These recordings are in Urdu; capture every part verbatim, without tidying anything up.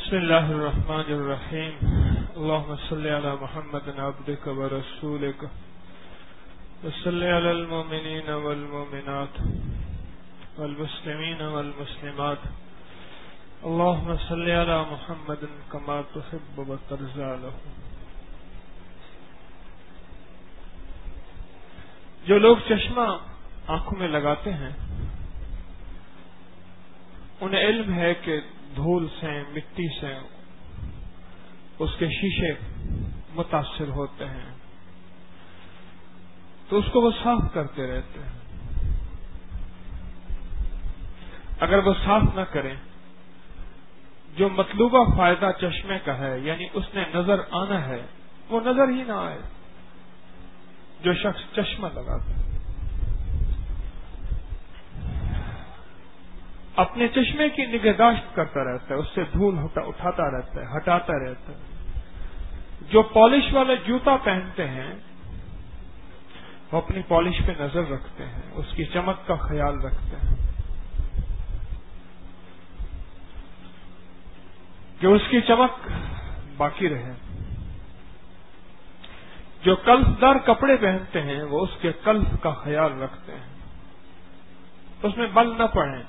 بسم الله الرحمن الرحيم اللهم صل على محمد عبدك ورسولك وصل على المؤمنين والمؤمنات والمسلمين والمسلمات اللهم صل على محمد كما تحب وترضى له. جو لوگ چشمہ آنکھوں میں لگاتے ہیں انہیں علم ہے کہ دھول سے مٹی سے اس کے شیشے متاثر ہوتے ہیں تو اس کو وہ صاف کرتے رہتے ہیں. اگر وہ صاف نہ کریں جو مطلوبہ فائدہ چشمے کا ہے یعنی اس نے نظر آنا ہے وہ نظر ہی نہ آئے. جو شخص چشمہ لگاتا ہے اپنے چشمے کی نگہداشت کرتا رہتا ہے, اس سے دھول اٹھاتا رہتا ہے, ہٹاتا رہتا ہے. جو پالش والا جوتا پہنتے ہیں وہ اپنی پالش پہ نظر رکھتے ہیں, اس کی چمک کا خیال رکھتے ہیں کہ اس کی چمک باقی رہے. جو کلف دار کپڑے پہنتے ہیں وہ اس کے کلف کا خیال رکھتے ہیں, اس میں بل نہ پڑیں.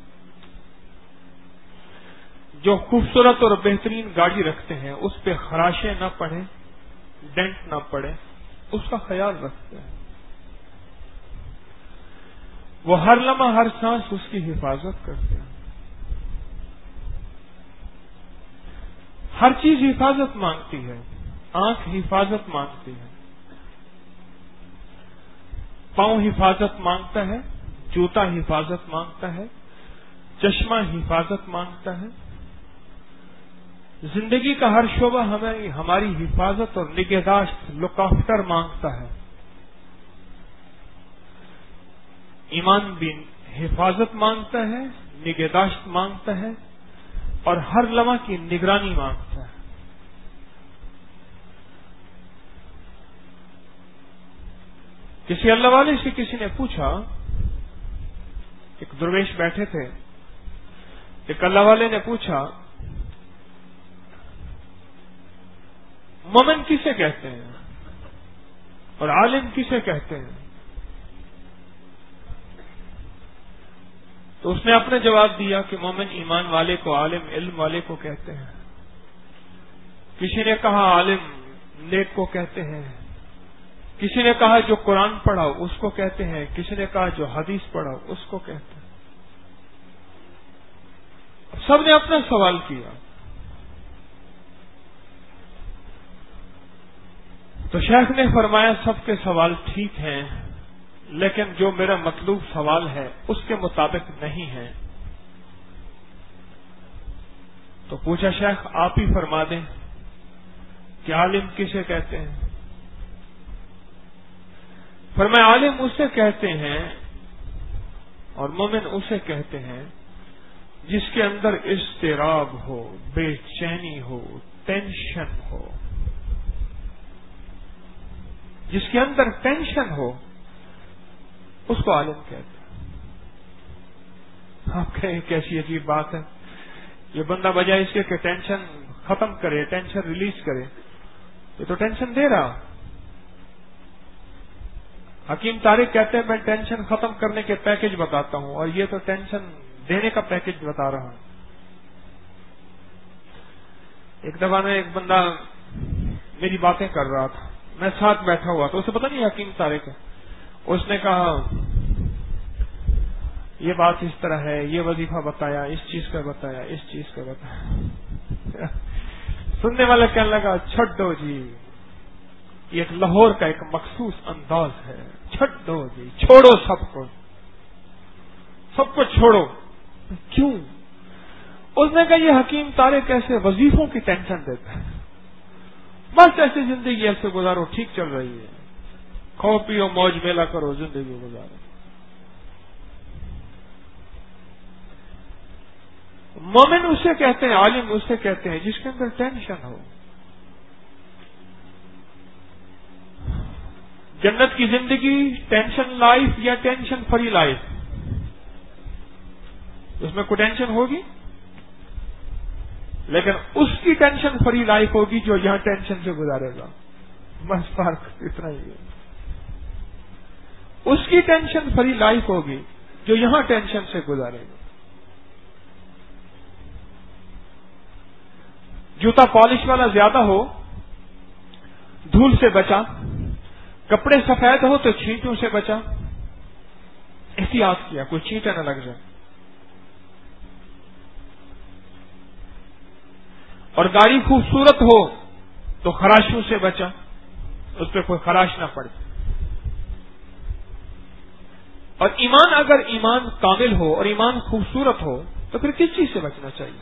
جو خوبصورت اور بہترین گاڑی رکھتے ہیں اس پہ خراشیں نہ پڑیں, ڈینٹ نہ پڑے, اس کا خیال رکھتے ہیں. وہ ہر لمحہ ہر سانس اس کی حفاظت کرتے ہیں. ہر چیز حفاظت مانگتی ہے. آنکھ حفاظت مانگتی ہے, پاؤں حفاظت مانگتا ہے, جوتا حفاظت مانگتا ہے, چشمہ حفاظت مانگتا ہے. زندگی کا ہر شعبہ ہمیں ہماری حفاظت اور نگہداشت لک آفٹر مانگتا ہے. ایمان بھی حفاظت مانگتا ہے, نگہداشت مانگتا ہے اور ہر لمحہ کی نگرانی مانگتا ہے. کسی اللہ والے سے کسی نے پوچھا, ایک درویش بیٹھے تھے, ایک اللہ والے نے پوچھا مومن کسے کہتے ہیں اور عالم کسے کہتے ہیں؟ تو اس نے اپنے جواب دیا کہ مومن ایمان والے کو, عالم علم والے کو کہتے ہیں. کسی نے کہا عالم نیک کو کہتے ہیں, کسی نے کہا جو قرآن پڑھا اس کو کہتے ہیں, کسی نے کہا جو حدیث پڑھا اس کو کہتے ہیں. سب نے اپنا سوال کیا. تو شیخ نے فرمایا سب کے سوال ٹھیک ہیں لیکن جو میرا مطلوب سوال ہے اس کے مطابق نہیں ہے. تو پوچھا شیخ آپ ہی فرما دیں کہ عالم کسے کہتے ہیں؟ فرمایا عالم اسے کہتے ہیں اور مومن اسے کہتے ہیں جس کے اندر اضطراب ہو, بے چینی ہو, ٹینشن ہو. جس کے اندر ٹینشن ہو اس کو عالم کہتے ہیں. آپ کہیں کیسی عجیب بات ہے, یہ بندہ بجائے اس کے کہ ٹینشن ختم کرے, ٹینشن ریلیز کرے, یہ تو ٹینشن دے رہا. حکیم طارق کہتے ہیں میں ٹینشن ختم کرنے کے پیکج بتاتا ہوں اور یہ تو ٹینشن دینے کا پیکج بتا رہا ہوں. ایک دفعہ میں ایک بندہ میری باتیں کر رہا تھا, میں ساتھ بیٹھا ہوا تو اسے پتہ نہیں حکیم طارق ہے. اس نے کہا یہ بات اس طرح ہے, یہ وظیفہ بتایا, اس چیز کا بتایا, اس چیز کا بتایا. سننے والا کہنے لگا چھٹ دو جی, یہ ایک لاہور کا ایک مخصوص انداز ہے, چھٹ دو جی, چھوڑو سب کو, سب کو چھوڑو. کیوں؟ اس نے کہا یہ حکیم طارق ایسے وظیفوں کی ٹینشن دیتا ہے, بس ایسی زندگی ایسے گزارو, ٹھیک چل رہی ہے, کھاؤ پیو موج میلہ کرو, زندگی گزارو. مومن اسے کہتے ہیں, عالم اسے کہتے ہیں جس کے اندر ٹینشن ہو. جنت کی زندگی ٹینشن لائف یا ٹینشن فری لائف, اس میں کوئی ٹینشن ہوگی؟ لیکن اس کی ٹینشن فری لائف ہوگی جو یہاں ٹینشن سے گزارے گا. بس فرق اتنا ہی ہے. اس کی ٹینشن فری لائف ہوگی جو یہاں ٹینشن سے گزارے گا. جوتا پالش والا زیادہ ہو دھول سے بچا، کپڑے سفید ہو تو چھینٹوں سے بچا. احتیاط کیا کوئی چینٹا نہ لگ جائے. اور گاڑی خوبصورت ہو تو خراشوں سے بچا، اس پہ کوئی خراش نہ پڑے. اور ایمان اگر ایمان کامل ہو اور ایمان خوبصورت ہو تو پھر کس چیز سے بچنا چاہیے؟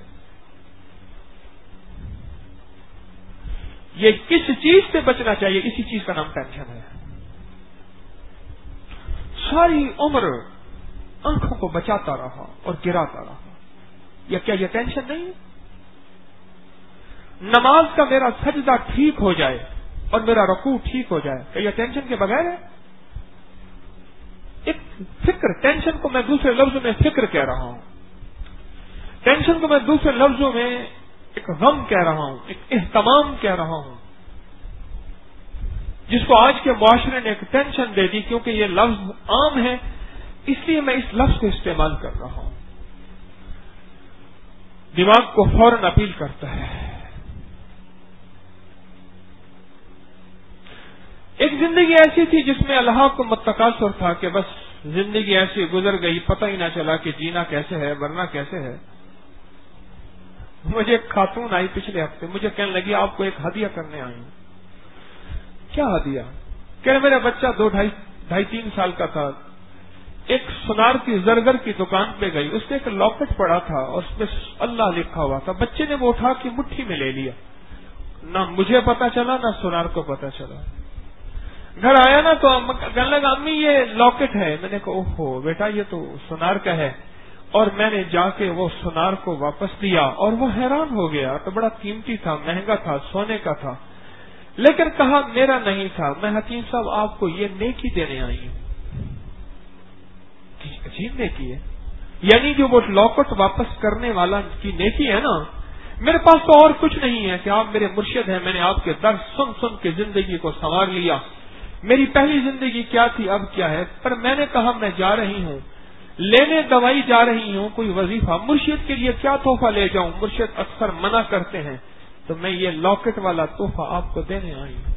یہ کس چیز سے بچنا چاہیے؟ اسی چیز کا نام ٹینشن ہے. ساری عمر آنکھوں کو بچاتا رہا اور گراتا رہا. یا کیا یہ ٹینشن نہیں ہے؟ نماز کا میرا سجدہ ٹھیک ہو جائے اور میرا رکوع ٹھیک ہو جائے، کیا یہ ٹینشن کے بغیر ہے؟ ایک فکر، ٹینشن کو میں دوسرے لفظوں میں فکر کہہ رہا ہوں. ٹینشن کو میں دوسرے لفظوں میں ایک غم کہہ رہا ہوں، ایک اہتمام کہہ رہا ہوں، جس کو آج کے معاشرے نے ایک ٹینشن دے دی. کیونکہ یہ لفظ عام ہے اس لیے میں اس لفظ کو استعمال کر رہا ہوں. دماغ کو فوراً اپیل کرتا ہے. ایک زندگی ایسی تھی جس میں اللہ کو متقاصر تھا کہ بس زندگی ایسی گزر گئی، پتہ ہی نہ چلا کہ جینا کیسے ہے، مرنا کیسے ہے. مجھے ایک خاتون آئی پچھلے ہفتے، مجھے کہنے لگی آپ کو ایک ہدیہ کرنے آئی. کیا ہدیہ؟ کہ میرا بچہ دو ڈھائی ڈھائی تین سال کا تھا، ایک سونار کی زرگر کی دکان پہ گئی، اس نے ایک لاکٹ پڑا تھا اور اس میں اللہ لکھا ہوا تھا. بچے نے وہ اٹھا کے مٹھی میں لے لیا، نہ مجھے پتا چلا نہ سونار کو پتا چلا. گھر آیا نا تو کہنے لگا امی یہ لاکٹ ہے. میں نے کہا اوہو بیٹا یہ تو سونار کا ہے. اور میں نے جا کے وہ سونار کو واپس دیا اور وہ حیران ہو گیا، تو بڑا قیمتی تھا، مہنگا تھا، سونے کا تھا. لیکن کہا میرا نہیں تھا، میں حکیم صاحب آپ کو یہ نیکی دینے آئی ہوں. عجیب نیکی ہے، یعنی جو وہ لاکٹ واپس کرنے والا کی نیکی ہے نا، میرے پاس تو اور کچھ نہیں ہے کہ آپ میرے مرشد ہیں، میں نے آپ کے درس سن سن کے زندگی کو سنوار لیا. میری پہلی زندگی کیا تھی اب کیا ہے، پر میں نے کہا میں جا رہی ہوں لینے دوائی جا رہی ہوں، کوئی وظیفہ، مرشد کے لیے کیا تحفہ لے جاؤں، مرشد اکثر منع کرتے ہیں، تو میں یہ لاکٹ والا تحفہ آپ کو دینے آئی ہوں.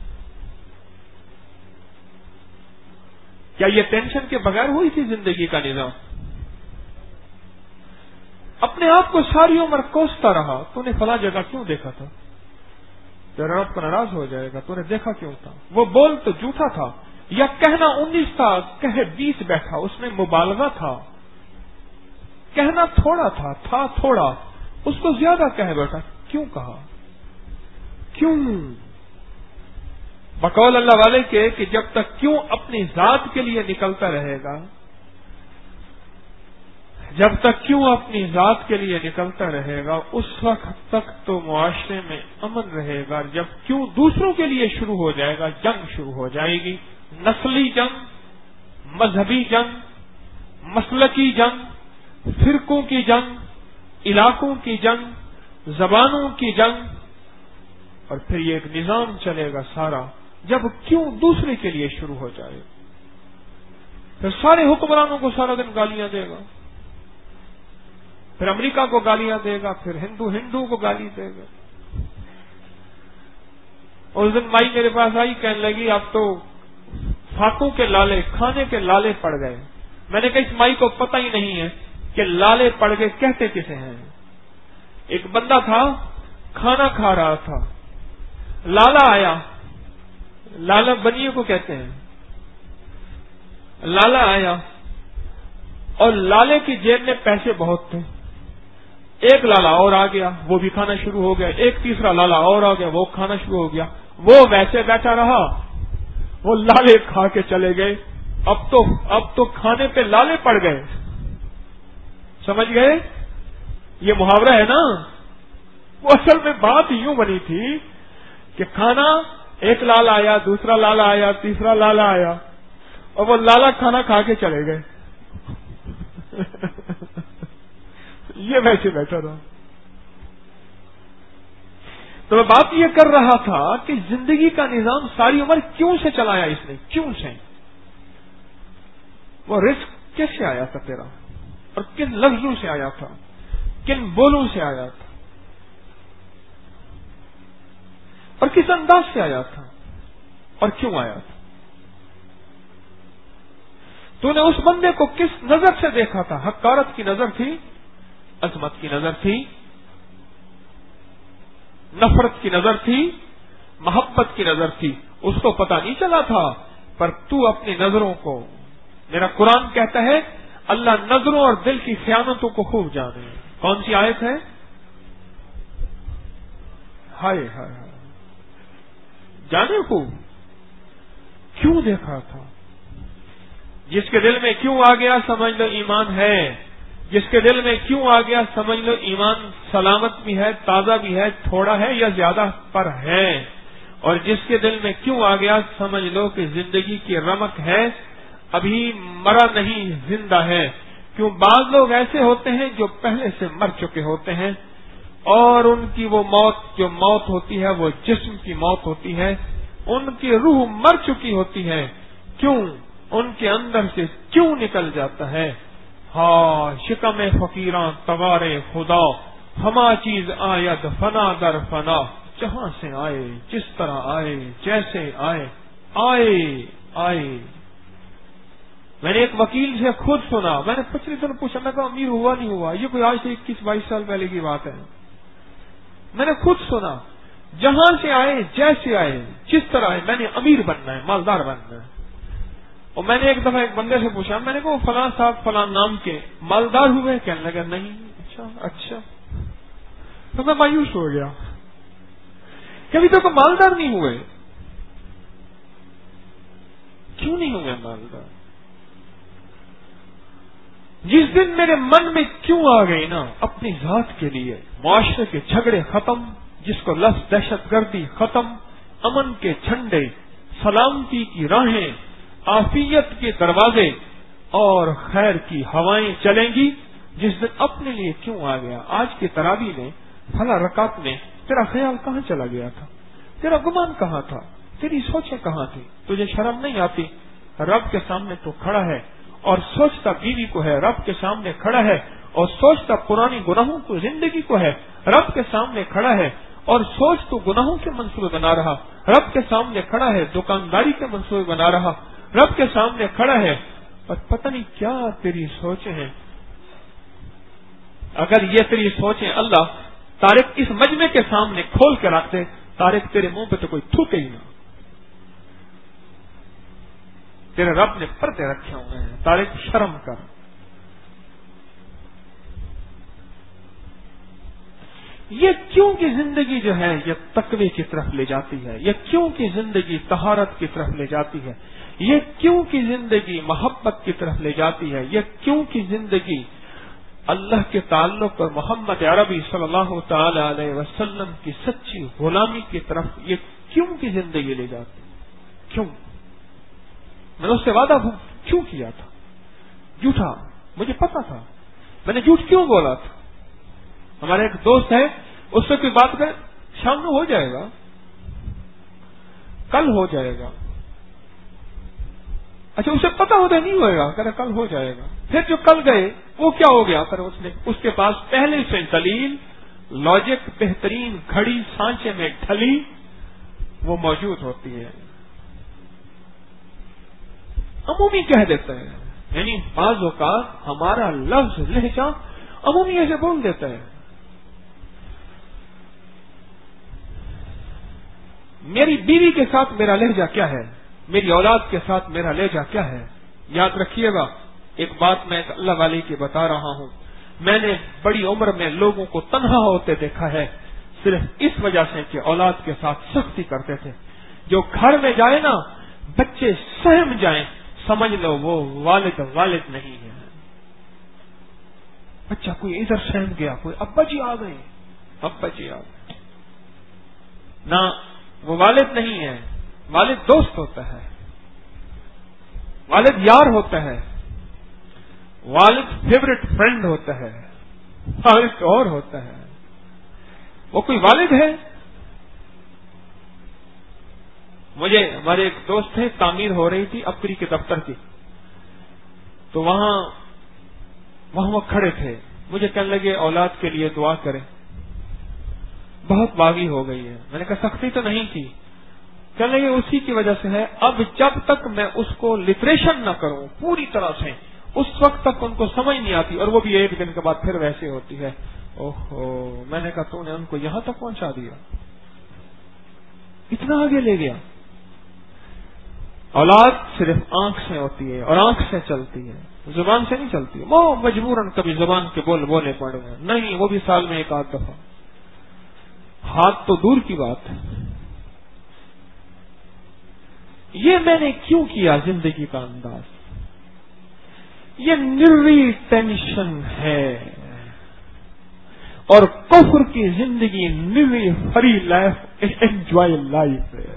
کیا یہ ٹینشن کے بغیر ہوئی تھی زندگی کا نظام؟ اپنے آپ کو ساری عمر کوستا رہا، تو نے فلاں جگہ کیوں دیکھا تھا، تیرا رب کو ناراض ہو جائے گا، تو نے دیکھا کیوں تھا، وہ بول تو جھوٹا تھا، یا کہنا انیس تھا کہے بیس بیٹھا، اس میں مبالغہ تھا. کہنا تھوڑا تھا تھا تھوڑا، اس کو زیادہ کہہ بیٹھا. کیوں کہا؟ کیوں؟ بقول اللہ والے کے کہ جب تک کیوں اپنی ذات کے لیے نکلتا رہے گا، جب تک کیوں اپنی ذات کے لیے نکلتا رہے گا اس وقت تک تو معاشرے میں امن رہے گا. جب کیوں دوسروں کے لیے شروع ہو جائے گا، جنگ شروع ہو جائے گی. نسلی جنگ، مذہبی جنگ، مسلکی جنگ، فرقوں کی جنگ، علاقوں کی جنگ، زبانوں کی جنگ، اور پھر یہ ایک نظام چلے گا سارا. جب کیوں دوسرے کے لیے شروع ہو جائے، پھر سارے حکمرانوں کو سارا دن گالیاں دے گا، پھر امریکہ کو گالیاں دے گا، پھر ہندو ہندو کو گالی دے گا. اس دن مائی میرے پاس آئی، کہنے لگی اب تو فاقوں کے لالے، کھانے کے لالے پڑ گئے. میں نے کہا اس مائی کو پتہ ہی نہیں ہے کہ لالے پڑ گئے کہتے کسے ہیں. ایک بندہ تھا کھانا کھا رہا تھا، لالا آیا، لالا بنیے کو کہتے ہیں. لالا آیا اور لالے کی جیب میں پیسے بہت تھے. ایک لالا اور آ گیا، وہ بھی کھانا شروع ہو گیا. ایک تیسرا لالا اور آ گیا، وہ کھانا شروع ہو گیا. وہ ویسے بیٹھا رہا، وہ لالے کھا کے چلے گئے. اب تو اب تو کھانے پہ لالے پڑ گئے. سمجھ گئے؟ یہ محاورہ ہے نا. وہ اصل میں بات یوں بنی تھی کہ کھانا، ایک لالا آیا، دوسرا لالا آیا، تیسرا لالا آیا، اور وہ لالا کھانا کھا کے چلے گئے. یہ ویسے بیٹھا رہا. تو میں بات یہ کر رہا تھا کہ زندگی کا نظام ساری عمر کیوں سے چلایا اس نے، کیوں سے؟ وہ رزق کیسے آیا تھا تیرا، اور کن لفظوں سے آیا تھا، کن بولوں سے آیا تھا، اور کس انداز سے آیا تھا، اور کیوں آیا تھا؟ تو نے اس بندے کو کس نظر سے دیکھا تھا؟ حقارت کی نظر تھی، عظمت کی نظر تھی، نفرت کی نظر تھی، محبت کی نظر تھی؟ اس کو پتہ نہیں چلا تھا، پر تو اپنی نظروں کو، میرا قرآن کہتا ہے اللہ نظروں اور دل کی خیانتوں کو خوب جانے۔ کون سی آیت ہے؟ ہائے ہائے ہائے، جانے خوب کیوں دیکھا تھا؟ جس کے دل میں کیوں آ گیا سمجھ لو ایمان ہے، جس کے دل میں کیوں آ گیا سمجھ لو ایمان سلامت بھی ہے، تازہ بھی ہے، تھوڑا ہے یا زیادہ پر ہے، اور جس کے دل میں کیوں آ گیا سمجھ لو کہ زندگی کی رمق ہے، ابھی مرا نہیں زندہ ہے۔ کیوں بعض لوگ ایسے ہوتے ہیں جو پہلے سے مر چکے ہوتے ہیں، اور ان کی وہ موت جو موت ہوتی ہے وہ جسم کی موت ہوتی ہے، ان کی روح مر چکی ہوتی ہے، کیوں ان کے اندر سے کیوں نکل جاتا ہے؟ ہاں شکم فقیراں توارے خدا، ہما چیز آید فنا در فنا، جہاں سے آئے جس طرح آئے جیسے آئے آئے آئے۔ میں نے ایک وکیل سے خود سنا، میں نے پچھلے دن پوچھا، میں کہا امیر ہوا نہیں ہوا؟ یہ کوئی آج سے اکیس بائیس سال پہلے کی بات ہے۔ میں نے خود سنا، جہاں سے آئے جیسے آئے جس طرح آئے، میں نے امیر بننا ہے، مالدار بننا ہے۔ اور میں نے ایک دفعہ ایک بندے سے پوچھا، میں نے کہا فلاں صاحب فلاں نام کے مالدار ہوئے؟ کہنے لگا نہیں۔ اچھا اچھا، تو میں مایوس ہو گیا کہ ابھی تک مالدار نہیں ہوئے۔ کیوں نہیں ہوئے مالدار؟ جس دن میرے من میں کیوں آ گئی نا، اپنی ذات کے لیے معاشرے کے جھگڑے ختم، جس کو لفظ دہشت گردی ختم، امن کے جھنڈے، سلامتی کی راہیں، عافیت کے دروازے اور خیر کی ہوائیں چلیں گی، جس دن اپنے لیے کیوں آ گیا؟ آج کی تراویح میں فلاں رکعت میں تیرا خیال کہاں چلا گیا تھا؟ تیرا گمان کہاں تھا؟ تیری سوچیں کہاں تھی؟ تجھے شرم نہیں آتی؟ رب کے سامنے تو کھڑا ہے اور سوچتا بیوی کو ہے، رب کے سامنے کھڑا ہے اور سوچتا پرانی گناہوں کو زندگی کو ہے، رب کے سامنے کھڑا ہے اور سوچ تو گناہوں کے منصوبے بنا رہا، رب کے سامنے کھڑا ہے دکانداری کے منصوبے بنا رہا، رب کے سامنے کھڑا ہے، اور پتہ نہیں کیا تیری سوچیں ہیں۔ اگر یہ تیری سوچیں اللہ طارق اس مجمع کے سامنے کھول کے رکھ دے، طارق تیرے منہ پہ تو کوئی تھوکے ہی نہ۔ تیرے رب نے پردے رکھے ہوئے ہیں، طارق شرم کر۔ یہ کیوں کی زندگی جو ہے یہ تقوی کی طرف لے جاتی ہے، یہ کیوں کی زندگی طہارت کی طرف لے جاتی ہے، یہ کیوں کی زندگی محبت کی طرف لے جاتی ہے، یہ کیوں کی زندگی اللہ کے تعلق اور محمد عربی صلی اللہ تعالی علیہ وسلم کی سچی غلامی کی طرف یہ کیوں کی زندگی لے جاتی ہے؟ کیوں؟ میں نے اس سے وعدہ کیوں کیا تھا؟ جھوٹا، مجھے پتا تھا، میں نے جھوٹ کیوں بولا تھا؟ ہمارا ایک دوست ہے، اس سے کوئی بات کرے، شام میں ہو جائے گا، کل ہو جائے گا۔ اچھا اسے پتا ہوتا نہیں ہوئے گا، کہ کل ہو جائے گا۔ پھر جو کل گئے وہ کیا ہو گیا؟ پھر اس نے اس کے پاس پہلے سے دلیل، لاجک، بہترین گھڑی سانچے میں ڈھلی وہ موجود ہوتی ہے، عمومی کہہ دیتا ہے۔ یعنی بعض اوقات ہمارا لفظ لہجہ عمومی ایسے بول دیتا ہے۔ میری بیوی کے ساتھ میرا لہجہ کیا ہے، میری اولاد کے ساتھ میرا لہجہ کیا ہے؟ یاد رکھیے گا، ایک بات میں اللہ والے کی بتا رہا ہوں، میں نے بڑی عمر میں لوگوں کو تنہا ہوتے دیکھا ہے، صرف اس وجہ سے کہ اولاد کے ساتھ سختی کرتے تھے۔ جو گھر میں جائے نا بچے سہم جائیں، سمجھ لو وہ والد والد نہیں ہے۔ بچہ کوئی ادھر سہم گیا، کوئی ابا جی آ گئے، ابا جی آ گئے، نہ وہ والد نہیں ہے۔ والد دوست ہوتا ہے، والد یار ہوتا ہے، والد فیوریٹ فرینڈ ہوتا ہے، والد اور ہوتا ہے۔ وہ کوئی والد ہے مجھے ہمارے ایک دوست تھے، تعمیر ہو رہی تھی اپری کے دفتر کی، تو وہاں وہاں وہ کھڑے تھے، مجھے کہنے لگے اولاد کے لیے دعا کریں، بہت باغی ہو گئی ہے۔ میں نے کہا سختی تو نہیں کی، کہنے لگے اسی کی وجہ سے ہے، اب جب تک میں اس کو لٹریشن نہ کروں پوری طرح سے، اس وقت تک ان کو سمجھ نہیں آتی، اور وہ بھی ایک دن کے بعد پھر ویسے ہوتی ہے۔ اوہو، میں نے کہا تو نے ان کو یہاں تک پہنچا دیا، اتنا آگے لے گیا۔ اولاد صرف آنکھ سے ہوتی ہے اور آنکھ سے چلتی ہے، زبان سے نہیں چلتی۔ وہ مجبوراً کبھی زبان کے بول بولے پڑے گا، نہیں وہ بھی سال میں ایک آدھ دفعہ، ہاتھ تو دور کی بات ہے۔ یہ میں نے کیوں کیا زندگی کا انداز؟ یہ نری ٹینشن ہے، اور کفر کی زندگی نری فری لائف، انجوائے لائف ہے۔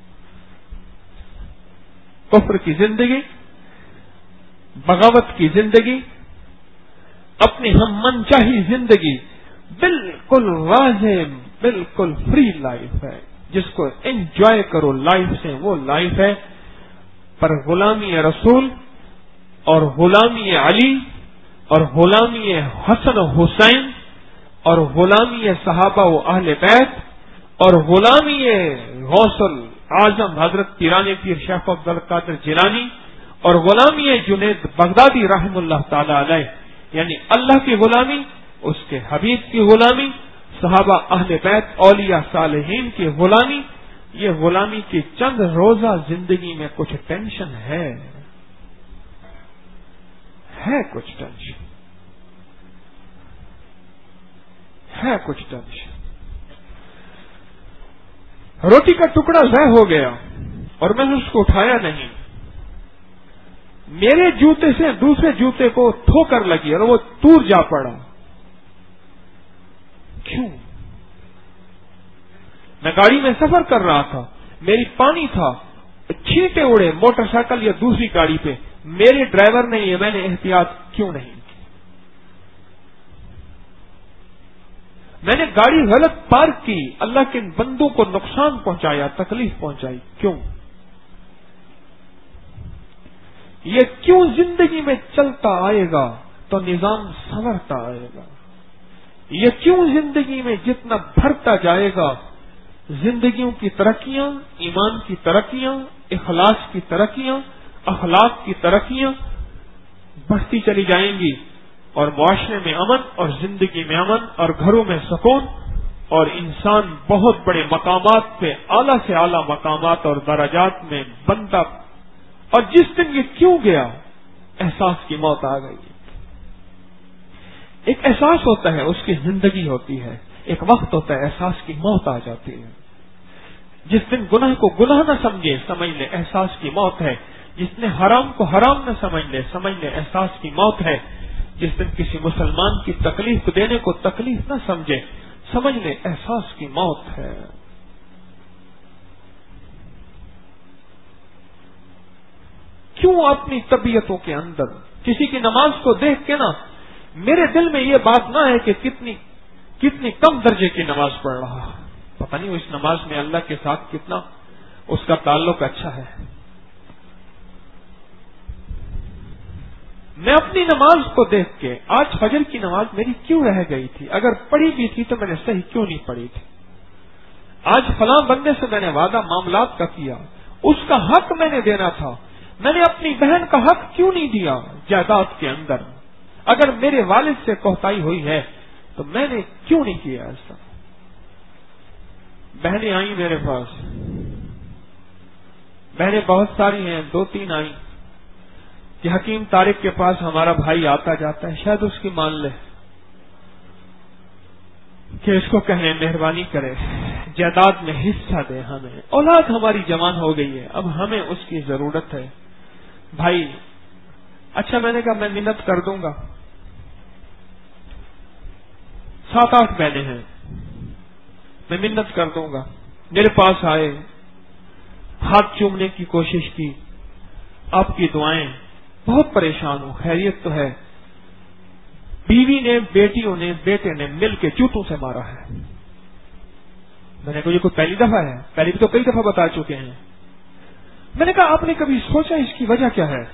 کفر کی زندگی، بغاوت کی زندگی، اپنی ہم من چاہی زندگی بالکل واضح، بالکل فری لائف ہے، جس کو انجوائے کرو لائف سے، وہ لائف ہے۔ پر غلامی رسول اور غلامی علی اور غلامی حسن و حسین اور غلامی صحابہ و اہل بیت اور غلامی غوث اعظم حضرت پیران پیر شیخ عبد القادر جیلانی اور غلامی جنید بغدادی رحم اللہ تعالی علیہ، یعنی اللہ کی غلامی، اس کے حبیب کی غلامی، صحابہ اہل بیت اولیاء صالحین کی غلامی، یہ غلامی کی چند روزہ زندگی میں کچھ ٹینشن ہے ہے کچھ ٹینشن ہے کچھ ٹینشن روٹی کا ٹکڑا ضائع ہو گیا اور میں نے اس کو اٹھایا نہیں، میرے جوتے سے دوسرے جوتے کو ٹھوکر لگی اور وہ دور جا پڑا۔ کیوں؟ میں گاڑی میں سفر کر رہا تھا، میری پانی تھا، چھینٹے اڑے موٹر سائیکل یا دوسری گاڑی پہ، میرے ڈرائیور نے یہ، میں نے احتیاط کیوں نہیں کی؟ میں نے گاڑی غلط پارک کی، اللہ کے بندوں کو نقصان پہنچایا، تکلیف پہنچائی، کیوں؟ یہ کیوں زندگی میں چلتا آئے گا تو نظام سنورتا آئے گا؟ یہ کیوں زندگی میں جتنا بڑھتا جائے گا زندگیوں کی ترقیاں، ایمان کی ترقیاں، اخلاص کی ترقیاں، اخلاق کی ترقیاں بڑھتی چلی جائیں گی، اور معاشرے میں امن اور زندگی میں امن اور گھروں میں سکون، اور انسان بہت بڑے مقامات پہ، اعلیٰ سے اعلیٰ مقامات اور درجات میں بنتا۔ اور جس دن یہ کیوں گیا، احساس کی موت آ گئی۔ ایک احساس ہوتا ہے، اس کی زندگی ہوتی ہے، ایک وقت ہوتا ہے احساس کی موت آ جاتی ہے۔ جس دن گناہ کو گناہ نہ سمجھے، سمجھ لے احساس کی موت ہے۔ جس نے حرام کو حرام نہ سمجھ لے، سمجھ لے احساس کی موت ہے۔ جس دن کسی مسلمان کی تکلیف دینے کو تکلیف نہ سمجھے، سمجھ لے احساس کی موت ہے۔ کیوں اپنی طبیعتوں کے اندر کسی کی نماز کو دیکھ کے نا میرے دل میں یہ بات نہ ہے کہ کتنی کتنی کم درجے کی نماز پڑھ رہا، پتہ نہیں اس نماز میں اللہ کے ساتھ کتنا اس کا تعلق اچھا ہے۔ میں اپنی نماز کو دیکھ کے آج فجر کی نماز میری کیوں رہ گئی تھی؟ اگر پڑھی بھی تھی تو میں نے صحیح کیوں نہیں پڑھی تھی؟ آج فلاں بندے سے میں نے وعدہ معاملات کا کیا، اس کا حق میں نے دینا تھا، میں نے اپنی بہن کا حق کیوں نہیں دیا جائیداد کے اندر؟ اگر میرے والد سے کوتاہی ہوئی ہے تو میں نے کیوں نہیں کیا ایسا؟ بہنیں آئیں میرے پاس، بہنیں بہت ساری ہیں، دو تین آئیں کہ حکیم طارق کے پاس ہمارا بھائی آتا جاتا ہے، شاید اس کی مان لے کہ اس کو کہیں مہربانی کرے جائیداد میں حصہ دے ہمیں، اولاد ہماری جوان ہو گئی ہے، اب ہمیں اس کی ضرورت ہے۔ بھائی اچھا، میں نے کہا میں منت کر دوں گا، سات آٹھ بہنیں ہیں، میں منت کر دوں گا۔ میرے پاس آئے، ہاتھ چومنے کی کوشش کی، آپ کی دعائیں، بہت پریشان ہوں، خیریت تو ہے؟ بیوی نے، بیٹیوں نے، بیٹے نے مل کے جوتوں سے مارا ہے۔ میں نے کہا یہ کوئی پہلی دفعہ ہے؟ پہلے بھی تو کئی دفعہ بتا چکے ہیں۔ میں نے کہا آپ نے کبھی سوچا اس کی وجہ کیا ہے؟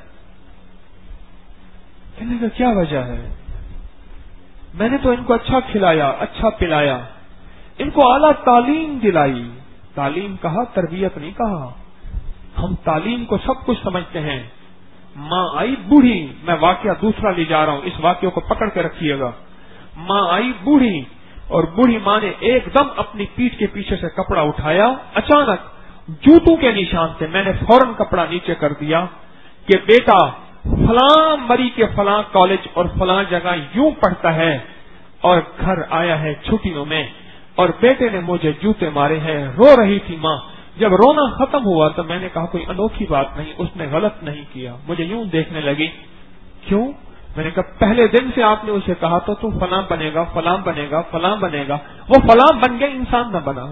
میں نے کہا کیا وجہ ہے؟ میں نے تو ان کو اچھا کھلایا، اچھا پلایا، ان کو اعلیٰ تعلیم دلائی. تعلیم کہا، تربیت نہیں کہا. ہم تعلیم کو سب کچھ سمجھتے ہیں. ماں آئی بوڑھی، میں واقعہ دوسرا لے جا رہا ہوں، اس واقعے کو پکڑ کے رکھیے گا. ماں آئی بوڑھی، اور بوڑھی ماں نے ایک دم اپنی پیٹھ کے پیچھے سے کپڑا اٹھایا. اچانک جوتوں کے نشان سے میں نے فوراً کپڑا نیچے کر دیا کہ بیٹا فلاں مری کے فلاں کالج اور فلاں جگہ یوں پڑھتا ہے اور گھر آیا ہے چھٹیوں میں، اور بیٹے نے مجھے جوتے مارے ہیں. رو رہی تھی ماں. جب رونا ختم ہوا تو میں نے کہا کوئی انوکھی بات نہیں، اس نے غلط نہیں کیا. مجھے یوں دیکھنے لگی. کیوں؟ میں نے کہا پہلے دن سے آپ نے اسے کہا تو تو فلاں بنے گا، فلاں بنے گا، فلاں بنے گا. وہ فلاں بن گیا، انسان نہ بنا.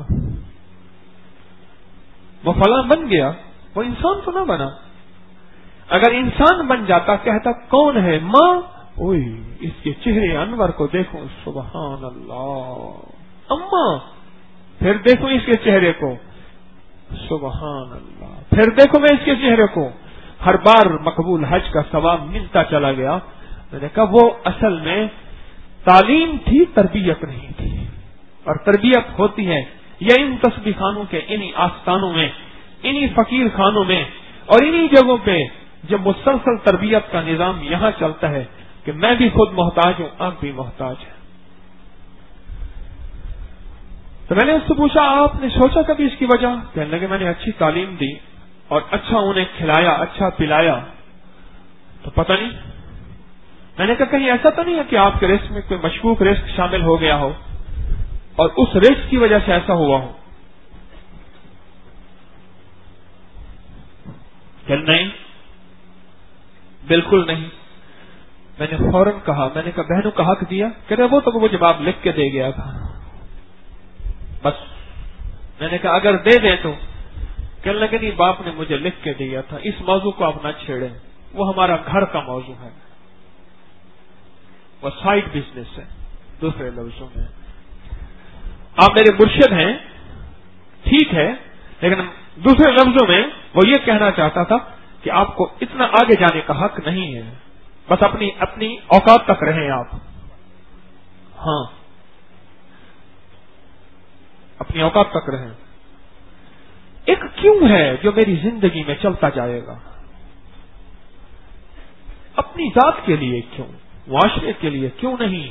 وہ فلاں بن گیا، وہ انسان تو نہ بنا. اگر انسان بن جاتا کہتا کون ہے؟ ماں. اوئے اس کے چہرے انور کو دیکھو، سبحان اللہ. اماں. پھر دیکھو اس کے چہرے کو، سبحان اللہ. پھر دیکھو میں اس کے چہرے کو. ہر بار مقبول حج کا ثواب ملتا چلا گیا. میں نے کہا وہ اصل میں تعلیم تھی، تربیت نہیں تھی. اور تربیت ہوتی ہے یا ان تسبیح خانوں کے انہی آستانوں میں، انہی فقیر خانوں میں اور انہی جگہوں پہ جب مسلسل تربیت کا نظام یہاں چلتا ہے کہ میں بھی خود محتاج ہوں، آپ بھی محتاج ہیں. تو میں نے اس سے پوچھا آپ نے سوچا کبھی اس کی وجہ؟ کہنے لگے میں نے اچھی تعلیم دی اور اچھا انہیں کھلایا، اچھا پلایا، تو پتہ نہیں. میں نے کہا کہیں ایسا تو نہیں ہے کہ آپ کے رزق میں کوئی مشکوک رزق شامل ہو گیا ہو اور اس رزق کی وجہ سے ایسا ہوا ہو؟ کہ نہیں، بالکل نہیں. میں نے فوراً کہا، میں نے کہا بہنوں کا حق دیا؟ کہ وہ تو وہ جواب لکھ کے دے گیا تھا بس. میں نے کہا اگر دے دیں تو؟ کہنے لگے نہیں باپ نے مجھے لکھ کے دیا تھا، اس موضوع کو آپ نہ چھیڑیں، وہ ہمارا گھر کا موضوع ہے، وہ سائڈ بزنس ہے. دوسرے لفظوں میں آپ میرے مرشد ہیں ٹھیک ہے، لیکن دوسرے لفظوں میں وہ یہ کہنا چاہتا تھا کہ آپ کو اتنا آگے جانے کا حق نہیں ہے، بس اپنی اپنی اوقات تک رہیں آپ. ہاں اپنی اوقات تک رہیں. ایک کیوں ہے جو میری زندگی میں چلتا جائے گا. اپنی ذات کے لیے کیوں، معاشرے کے لیے کیوں نہیں.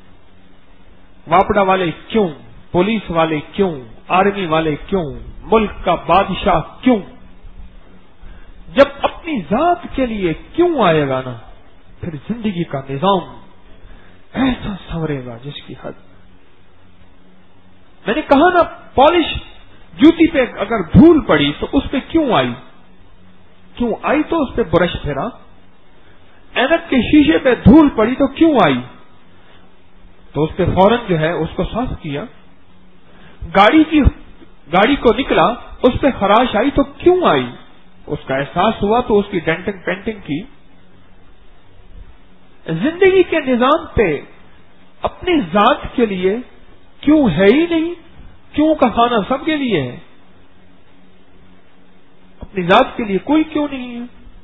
واپڑا والے کیوں، پولیس والے کیوں، آرمی والے کیوں، ملک کا بادشاہ کیوں. جب اپنی ذات کے لیے کیوں آئے گا نا، پھر زندگی کا نظام ایسا سنورے گا جس کی حد. میں نے کہا نا پالش جوتی پہ اگر دھول پڑی تو اس پہ کیوں آئی؟ کیوں آئی تو اس پہ برش پھیرا. اینک کے شیشے پہ دھول پڑی تو کیوں آئی؟ تو اس پہ فوراً جو ہے اس کو صاف کیا. گاڑی کی گاڑی کو نکلا اس پہ خراش آئی تو کیوں آئی؟ اس کا احساس ہوا تو اس کی ڈینٹنگ پینٹنگ کی. زندگی کے نظام پہ اپنی ذات کے لیے کیوں ہے ہی نہیں. کیوں کا کھانا سب کے لیے ہے، اپنی ذات کے لیے کوئی کیوں نہیں ہے.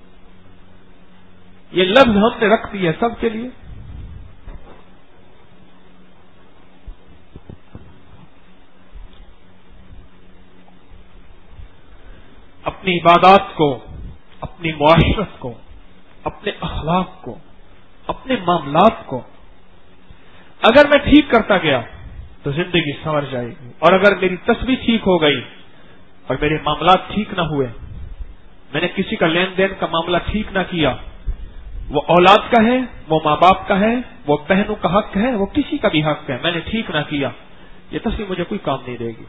یہ لفظ ہم نے رکھ دیا سب کے لیے. اپنی عبادات کو، اپنی معاشرت کو، اپنے اخلاق کو، اپنے معاملات کو اگر میں ٹھیک کرتا گیا تو زندگی سنور جائے گی. اور اگر میری تسبیح ٹھیک ہو گئی اور میرے معاملات ٹھیک نہ ہوئے، میں نے کسی کا لین دین کا معاملہ ٹھیک نہ کیا، وہ اولاد کا ہے، وہ ماں باپ کا ہے، وہ بہنوں کا حق ہے، وہ کسی کا بھی حق ہے، میں نے ٹھیک نہ کیا، یہ تسبیح مجھے کوئی کام نہیں دے گی.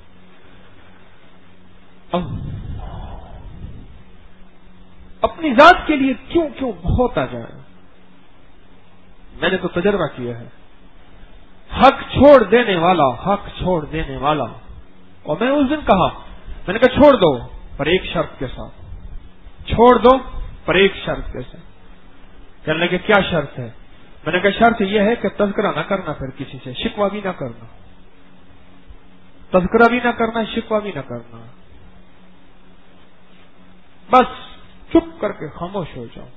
اپنی ذات کے لیے کیوں کیوں بہت آ جائے. میں نے تو تجربہ کیا ہے. حق چھوڑ دینے والا، حق چھوڑ دینے والا. اور میں اس دن کہا، میں نے کہا چھوڑ دو پر ایک شرط کے ساتھ، چھوڑ دو پر ایک شرط کے ساتھ. کہنے لگے کیا شرط ہے؟ میں نے کہا شرط یہ ہے کہ تذکرہ نہ کرنا، پھر کسی سے شکوہ بھی نہ کرنا. تذکرہ بھی نہ کرنا، شکوہ بھی نہ کرنا. بس چپ کر کے خاموش ہو جاؤ.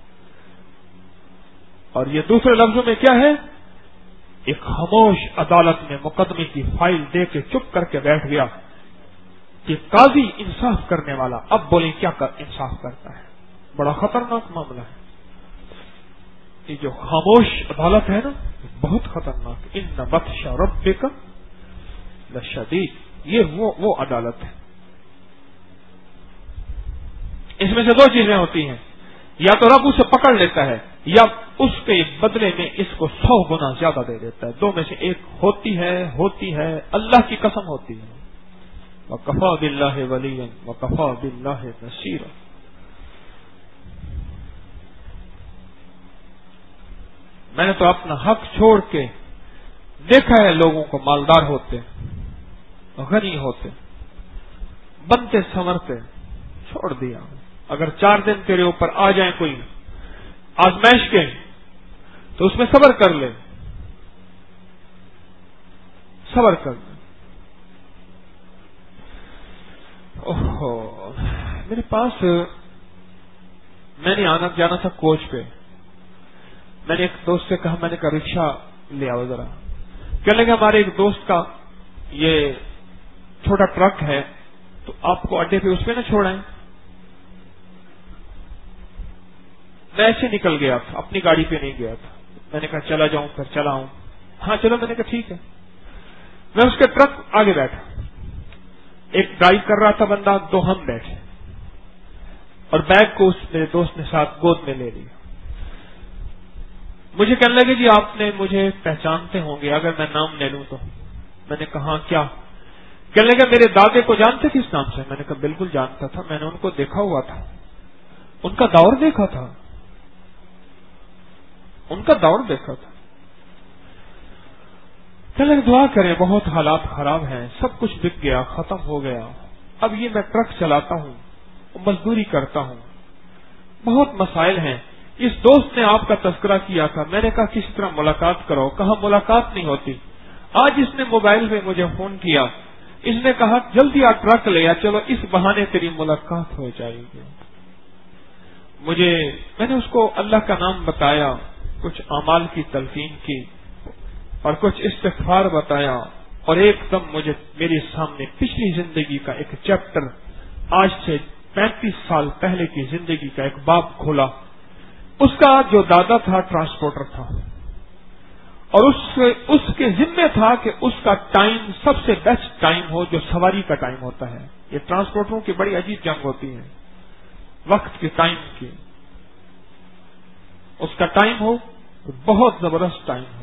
اور یہ دوسرے لفظوں میں کیا ہے؟ ایک خاموش عدالت میں مقدمے کی فائل دے کے چپ کر کے بیٹھ گیا کہ قاضی انصاف کرنے والا اب بولیں کیا کر انصاف کرتا ہے. بڑا خطرناک معاملہ ہے یہ جو خاموش عدالت ہے نا، بہت خطرناک. ان بطش ربک لشدید، یہ وہ وہ عدالت ہے. اس میں سے دو چیزیں ہوتی ہیں، یا تو رب اسے پکڑ لیتا ہے یا اس کے بدلے میں اس کو سو گنا زیادہ دے دیتا ہے. دو میں سے ایک ہوتی ہے ہوتی ہے اللہ کی قسم ہوتی ہے. وَكَفَى بِاللَّهِ وَلِيًّا وَكَفَى بِاللَّهِ نَصِيرًا. میں نے تو اپنا حق چھوڑ کے دیکھا ہے لوگوں کو مالدار ہوتے، غنی ہوتے، بنتے سنورتے، چھوڑ دیا. اگر چار دن تیرے اوپر آ جائیں کوئی آزمائش کے تو اس میں صبر کر لے، صبر کر لے. اوہو، میرے پاس میں نے آنا جانا تھا کوچ پہ. میں نے ایک دوست سے کہا، میں نے کہا رکشا لے آؤ ذرا. کہنے لگا ہمارے ایک دوست کا یہ چھوٹا ٹرک ہے تو آپ کو اڈے پہ اس پہ نہ چھوڑائیں. میں ایسے نکل گیا تھا، اپنی گاڑی پہ نہیں گیا تھا. میں نے کہا چلا جاؤں، پھر چلا ہوں. ہاں چلو. میں نے کہا ٹھیک ہے. میں اس کے ٹرک آگے بیٹھا، ایک ڈرائیو کر رہا تھا بندہ، دو ہم بیٹھے اور بیگ کو اس میرے دوست نے ساتھ گود میں لے لیا. مجھے کہنے لگے جی آپ نے مجھے پہچانتے ہوں گے اگر میں نام لے لوں تو. میں نے کہا کیا؟ کہنے لگے میرے دادے کو جانتے کس نام سے؟ میں نے کہا بالکل جانتا تھا، میں نے ان کو دیکھا ہوا تھا، ان کا دور دیکھا تھا، ان کا دور دیکھا تھا. کہنے لگے دعا کریں، بہت حالات خراب ہیں، سب کچھ بک گیا، ختم ہو گیا. اب یہ میں ٹرک چلاتا ہوں، مزدوری کرتا ہوں، بہت مسائل ہیں. اس دوست نے آپ کا تذکرہ کیا تھا، میں نے کہا کسی طرح ملاقات کرو. کہا ملاقات نہیں ہوتی. آج اس نے موبائل پہ مجھے فون کیا، اس نے کہا جلدی آپ ٹرک لے آ، چلو اس بہانے تیری ملاقات ہو جائے گی. مجھے میں نے اس کو اللہ کا نام بتایا، کچھ اعمال کی تلقین کی اور کچھ استغفار بتایا، اور ایک دم مجھے میرے سامنے پچھلی زندگی کا ایک چیپٹر، آج سے پینتیس سال پہلے کی زندگی کا ایک باب کھولا. اس کا جو دادا تھا ٹرانسپورٹر تھا اور اس اس کے ذمہ تھا کہ اس کا ٹائم سب سے بیسٹ ٹائم ہو جو سواری کا ٹائم ہوتا ہے. یہ ٹرانسپورٹروں کی بڑی عجیب جنگ ہوتی ہے وقت کے ٹائم کی. اس کا ٹائم ہو بہت زبردست ٹائم ہو،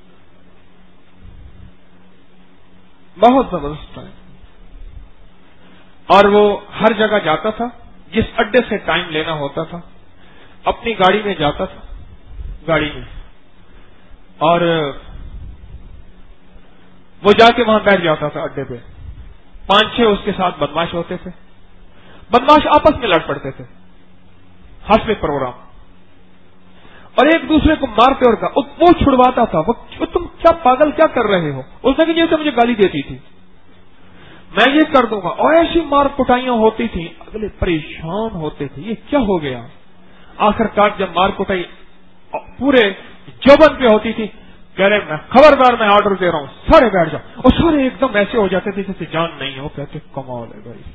بہت زبردست ٹائم. اور وہ ہر جگہ جاتا تھا، جس اڈے سے ٹائم لینا ہوتا تھا اپنی گاڑی میں جاتا تھا، گاڑی میں، اور وہ جا کے وہاں بیٹھ جاتا تھا اڈے پہ. پانچ چھ اس کے ساتھ بدماش ہوتے تھے، بدماش آپس میں لڑ پڑتے تھے، حسب پروگرام، اور ایک دوسرے کو مارتے اور وہ چھڑواتا تھا. وہ تم کیا پاگل کیا کر رہے ہو؟ اس نے کہ جیسے مجھے گالی دیتی تھی، میں یہ کر دوں گا. اور ایسی مار کٹائیاں ہوتی تھیں، اگلے پریشان ہوتے تھے یہ کیا ہو گیا. آخر کار جب مار کٹائی پورے جوبن پہ ہوتی تھی، کہہ رہے میں خبردار میں آرڈر دے رہا ہوں سارے بیٹھ جاؤ، اور سارے ایک دم ایسے ہو جاتے تھے جیسے جان نہیں ہو. کہتے کمال ہے بھائی،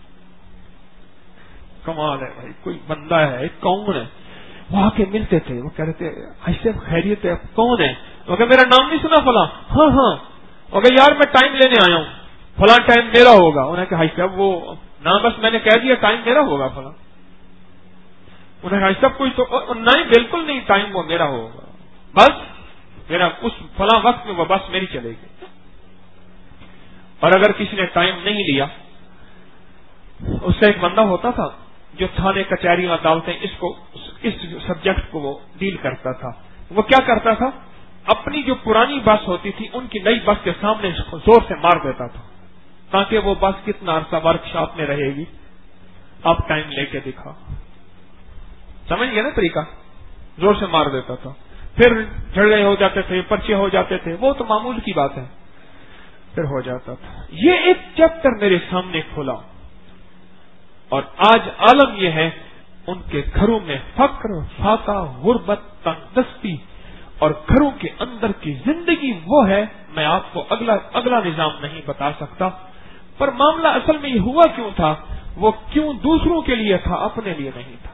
کمال ہے بھائی، کوئی بندہ ہے، کون ہے؟ وہ آ کے ملتے تھے، وہ کہہ رہے تھے ایسے خیریت ہے، کون ہے؟ وہ کہ میرا نام نہیں سنا فلاں؟ ہاں ہاں. وہ کہ یار میں ٹائم لینے آیا ہوں، فلاں ٹائم میرا ہوگا. انہوں نے کہا صاحب وہ نہ بس میں نے کہہ دیا ٹائم میرا ہوگا فلاں. انہوں نے کہا سب کچھ تو نہیں، بالکل نہیں، ٹائم وہ میرا ہوگا، بس میرا اس فلاں وقت میں وہ بس میری چلے گی. اور اگر کسی نے ٹائم نہیں لیا، اس سے ایک بندہ ہوتا تھا جو تھانے کچہری عدالتیں اس کو اس سبجیکٹ کو وہ ڈیل کرتا تھا. وہ کیا کرتا تھا، اپنی جو پرانی بس ہوتی تھی ان کی نئی بس کے سامنے زور سے مار دیتا تھا تاکہ وہ بس کتنا عرصہ ورک شاپ میں رہے گی، آپ ٹائم لے کے دکھا. سمجھ گئے نا طریقہ؟ زور سے مار دیتا تھا، پھر جھگڑے ہو جاتے تھے، پرچے ہو جاتے تھے، وہ تو معمول کی بات ہے، پھر ہو جاتا تھا. یہ ایک چیپٹر میرے سامنے کھولا. اور آج عالم یہ ہے، ان کے گھروں میں فقر، فاقہ، غربت، تنگدستی، اور گھروں کے اندر کی زندگی وہ ہے، میں آپ کو اگلا اگلا نظام نہیں بتا سکتا، پر معاملہ اصل میں یہ ہوا کیوں تھا؟ وہ کیوں دوسروں کے لیے تھا، اپنے لیے نہیں تھا۔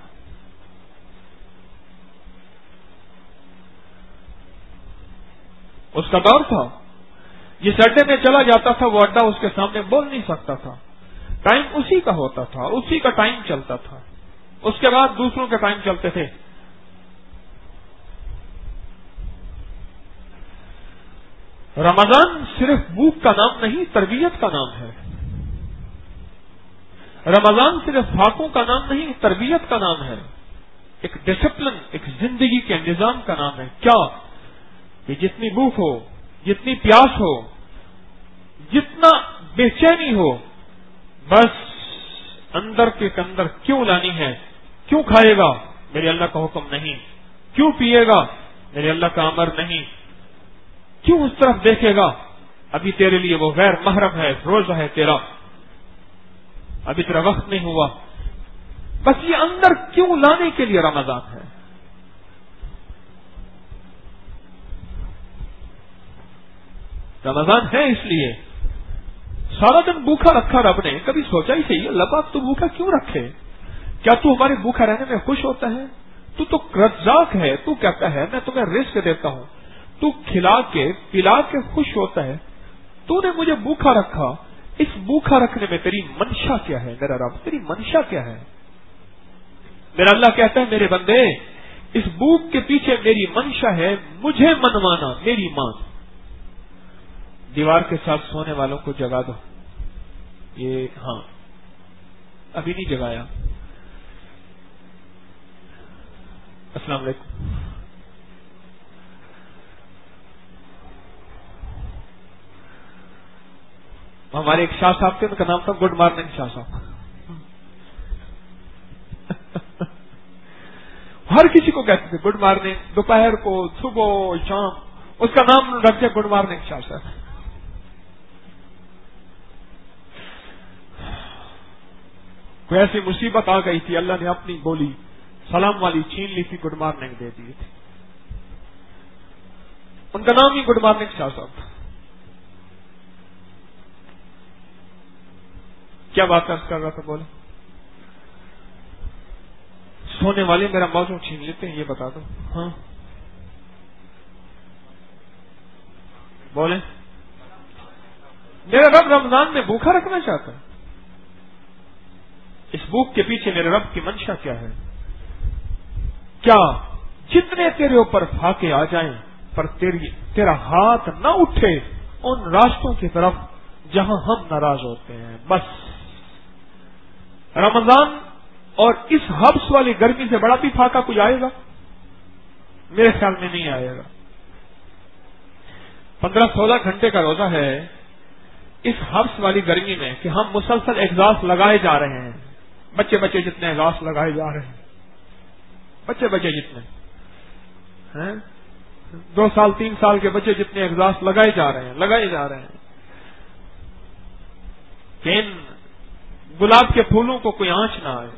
اس کا دور تھا، جس اڈے میں چلا جاتا تھا وہ اڈا اس کے سامنے بول نہیں سکتا تھا، ٹائم اسی کا ہوتا تھا، اسی کا ٹائم چلتا تھا، اس کے بعد دوسروں کے ٹائم چلتے تھے۔ رمضان صرف بھوک کا نام نہیں، تربیت کا نام ہے۔ رمضان صرف فاقوں کا نام نہیں، تربیت کا نام ہے، ایک ڈسپلن، ایک زندگی کے نظام کا نام ہے۔ کیا کہ جتنی بھوک ہو، جتنی پیاس ہو، جتنا بے چینی ہو، بس اندر کے اندر کیوں لانی ہے؟ کیوں کھائے گا؟ میرے اللہ کا حکم نہیں۔ کیوں پیے گا؟ میرے اللہ کا امر نہیں۔ کیوں اس طرف دیکھے گا؟ ابھی تیرے لیے وہ غیر محرم ہے، روزہ ہے تیرا، ابھی تیرا وقت نہیں ہوا۔ بس یہ اندر کیوں لانے کے لیے رمضان ہے۔ رمضان ہے اس لیے سارا دن بھوکا رکھا رب نے، کبھی سوچا ہی صحیح اللہ پاک تو بھوکا کیوں رکھے؟ کیا تو ہمارے بھوکا رہنے میں خوش ہوتا ہے؟ تو تو رزاق ہے، تو کہتا ہے میں تمہیں رزق دیتا ہوں، تو کھلا کے پلا کے خوش ہوتا ہے، تو نے مجھے بھوکا رکھا، اس بھوکا رکھنے میں تیری منشا کیا ہے؟ میرا رب تیری منشا کیا ہے؟ میرا اللہ کہتا ہے میرے بندے اس بھوک کے پیچھے میری منشا ہے مجھے منوانا، میری مان۔ دیوار کے ساتھ سونے والوں کو جگا دو، یہ ہاں ابھی نہیں جگایا۔ السلام علیکم۔ ہمارے ایک شاہ صاحب تھے، ان کا نام تھا گڈ مارننگ شاہ صاحب۔ ہر کسی کو کہتے تھے گڈ مارننگ، دوپہر کو، صبح، شام، اس کا نام رکھتے گڈ مارننگ شاہ صاحب۔ کوئی ایسی مصیبت آ گئی تھی، اللہ نے اپنی بولی سلام والی چھین لی تھی، گڈ مارننگ دے دی تھی، ان کا نام ہی گڈ مارننگ شاہ صاحب تھا۔ کیا بات کر رہا تھا؟ بولے سونے والے میرا موضوع چھین لیتے ہیں، یہ بتا دو۔ ہاں بولے میرا رب رمضان میں بھوکا رکھنا چاہتا ہے، اس بھوک کے پیچھے میرے رب کی منشا کیا ہے؟ کیا جتنے تیرے اوپر پھاکے آ جائیں پر تیری تیرا ہاتھ نہ اٹھے ان راستوں کی طرف جہاں ہم ناراض ہوتے ہیں؟ بس رمضان اور اس حبس والی گرمی سے بڑا بھی پھاکا کوئی آئے گا؟ میرے خیال میں نہیں آئے گا۔ پندرہ سولہ گھنٹے کا روزہ ہے اس حبس والی گرمی میں کہ ہم مسلسل احساس لگائے جا رہے ہیں، بچے بچے جتنے احساس لگائے جا رہے ہیں، بچے بچے جتنے ہیں، دو سال تین سال کے بچے جتنے احساس لگائے جا رہے ہیں لگائے جا رہے ہیں کہ ان گلاب کے پھولوں کو کوئی آنچ نہ آئے۔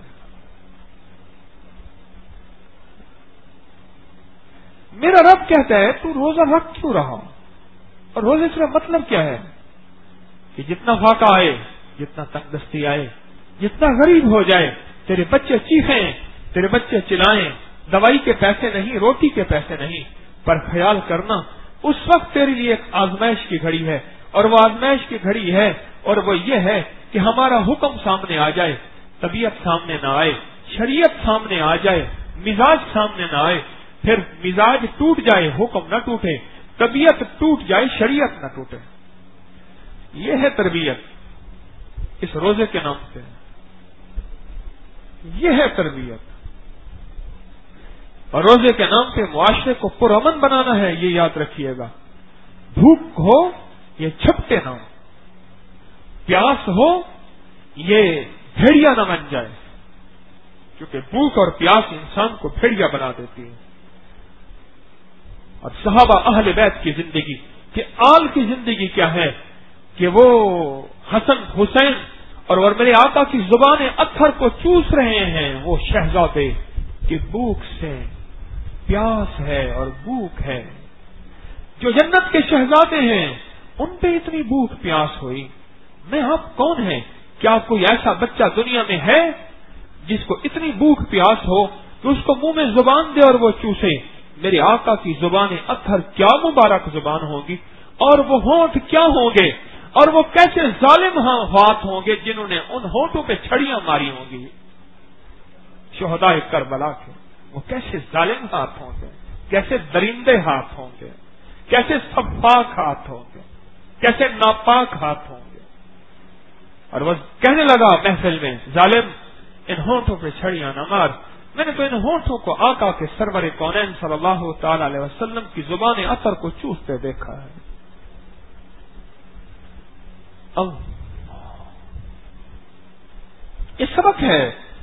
میرا رب کہتا ہے تو روزہ رکھ کیوں رہا؟ اور روزے سے مطلب کیا ہے؟ کہ جتنا فاقہ آئے، جتنا تنگدستی آئے، جتنا غریب ہو جائے، تیرے بچے چیخیں، تیرے بچے چلائیں، دوائی کے پیسے نہیں، روٹی کے پیسے نہیں، پر خیال کرنا اس وقت تیرے لیے ایک آزمائش کی گھڑی ہے، اور وہ آزمائش کی گھڑی ہے اور وہ یہ ہے کہ ہمارا حکم سامنے آ جائے، طبیعت سامنے نہ آئے، شریعت سامنے آ جائے، مزاج سامنے نہ آئے، پھر مزاج ٹوٹ جائے، حکم نہ ٹوٹے، طبیعت ٹوٹ جائے، شریعت نہ ٹوٹے۔ یہ ہے تربیت اس روزے کے نام سے، یہ ہے تربیت۔ اور روزے کے نام پہ معاشرے کو پرامن بنانا ہے، یہ یاد رکھیے گا۔ بھوک ہو یہ چھپٹے نہ ہو، پیاس ہو یہ بھیڑیا نہ بن جائے، کیونکہ بھوک اور پیاس انسان کو بھیڑیا بنا دیتی ہے۔ اور صحابہ اہل بیت کی زندگی کہ آل کی زندگی کیا ہے کہ وہ حسن حسین اور وہ میرے آقا کی زبان اتھر کو چوس رہے ہیں، وہ شہزادے کی بھوک سے پیاس ہے اور بھوک ہے. جو جنت کے شہزادے ہیں ان پہ اتنی بھوک پیاس ہوئی، میں آپ کون ہیں؟ کیا کوئی ایسا بچہ دنیا میں ہے جس کو اتنی بھوک پیاس ہو کہ اس کو منہ میں زبان دے اور وہ چوسے؟ میرے آقا کی زبان اتھر کیا مبارک زبان ہوگی، اور وہ ہونٹ کیا ہوں گے، اور وہ کیسے ظالم ہاتھ ہوں گے جنہوں نے ان ہونٹوں پہ چھڑیاں ماری ہوں گی. شہدائے کربلا کے وہ کیسے ظالم ہاتھ ہوں گے، کیسے درندے ہاتھ ہوں گے، کیسے سفاک ہاتھ ہوں گے، کیسے ناپاک ہاتھ ہوں گے. اور وہ کہنے لگا محفل میں، ظالم ان ہونٹوں پہ چھڑیاں نہ مار، میں نے تو ان ہونٹوں کو آقا کے سرور کونین صلی اللہ تعالی علیہ وسلم کی زبان اثر کو چوستے دیکھا ہے. اب یہ سبق ہے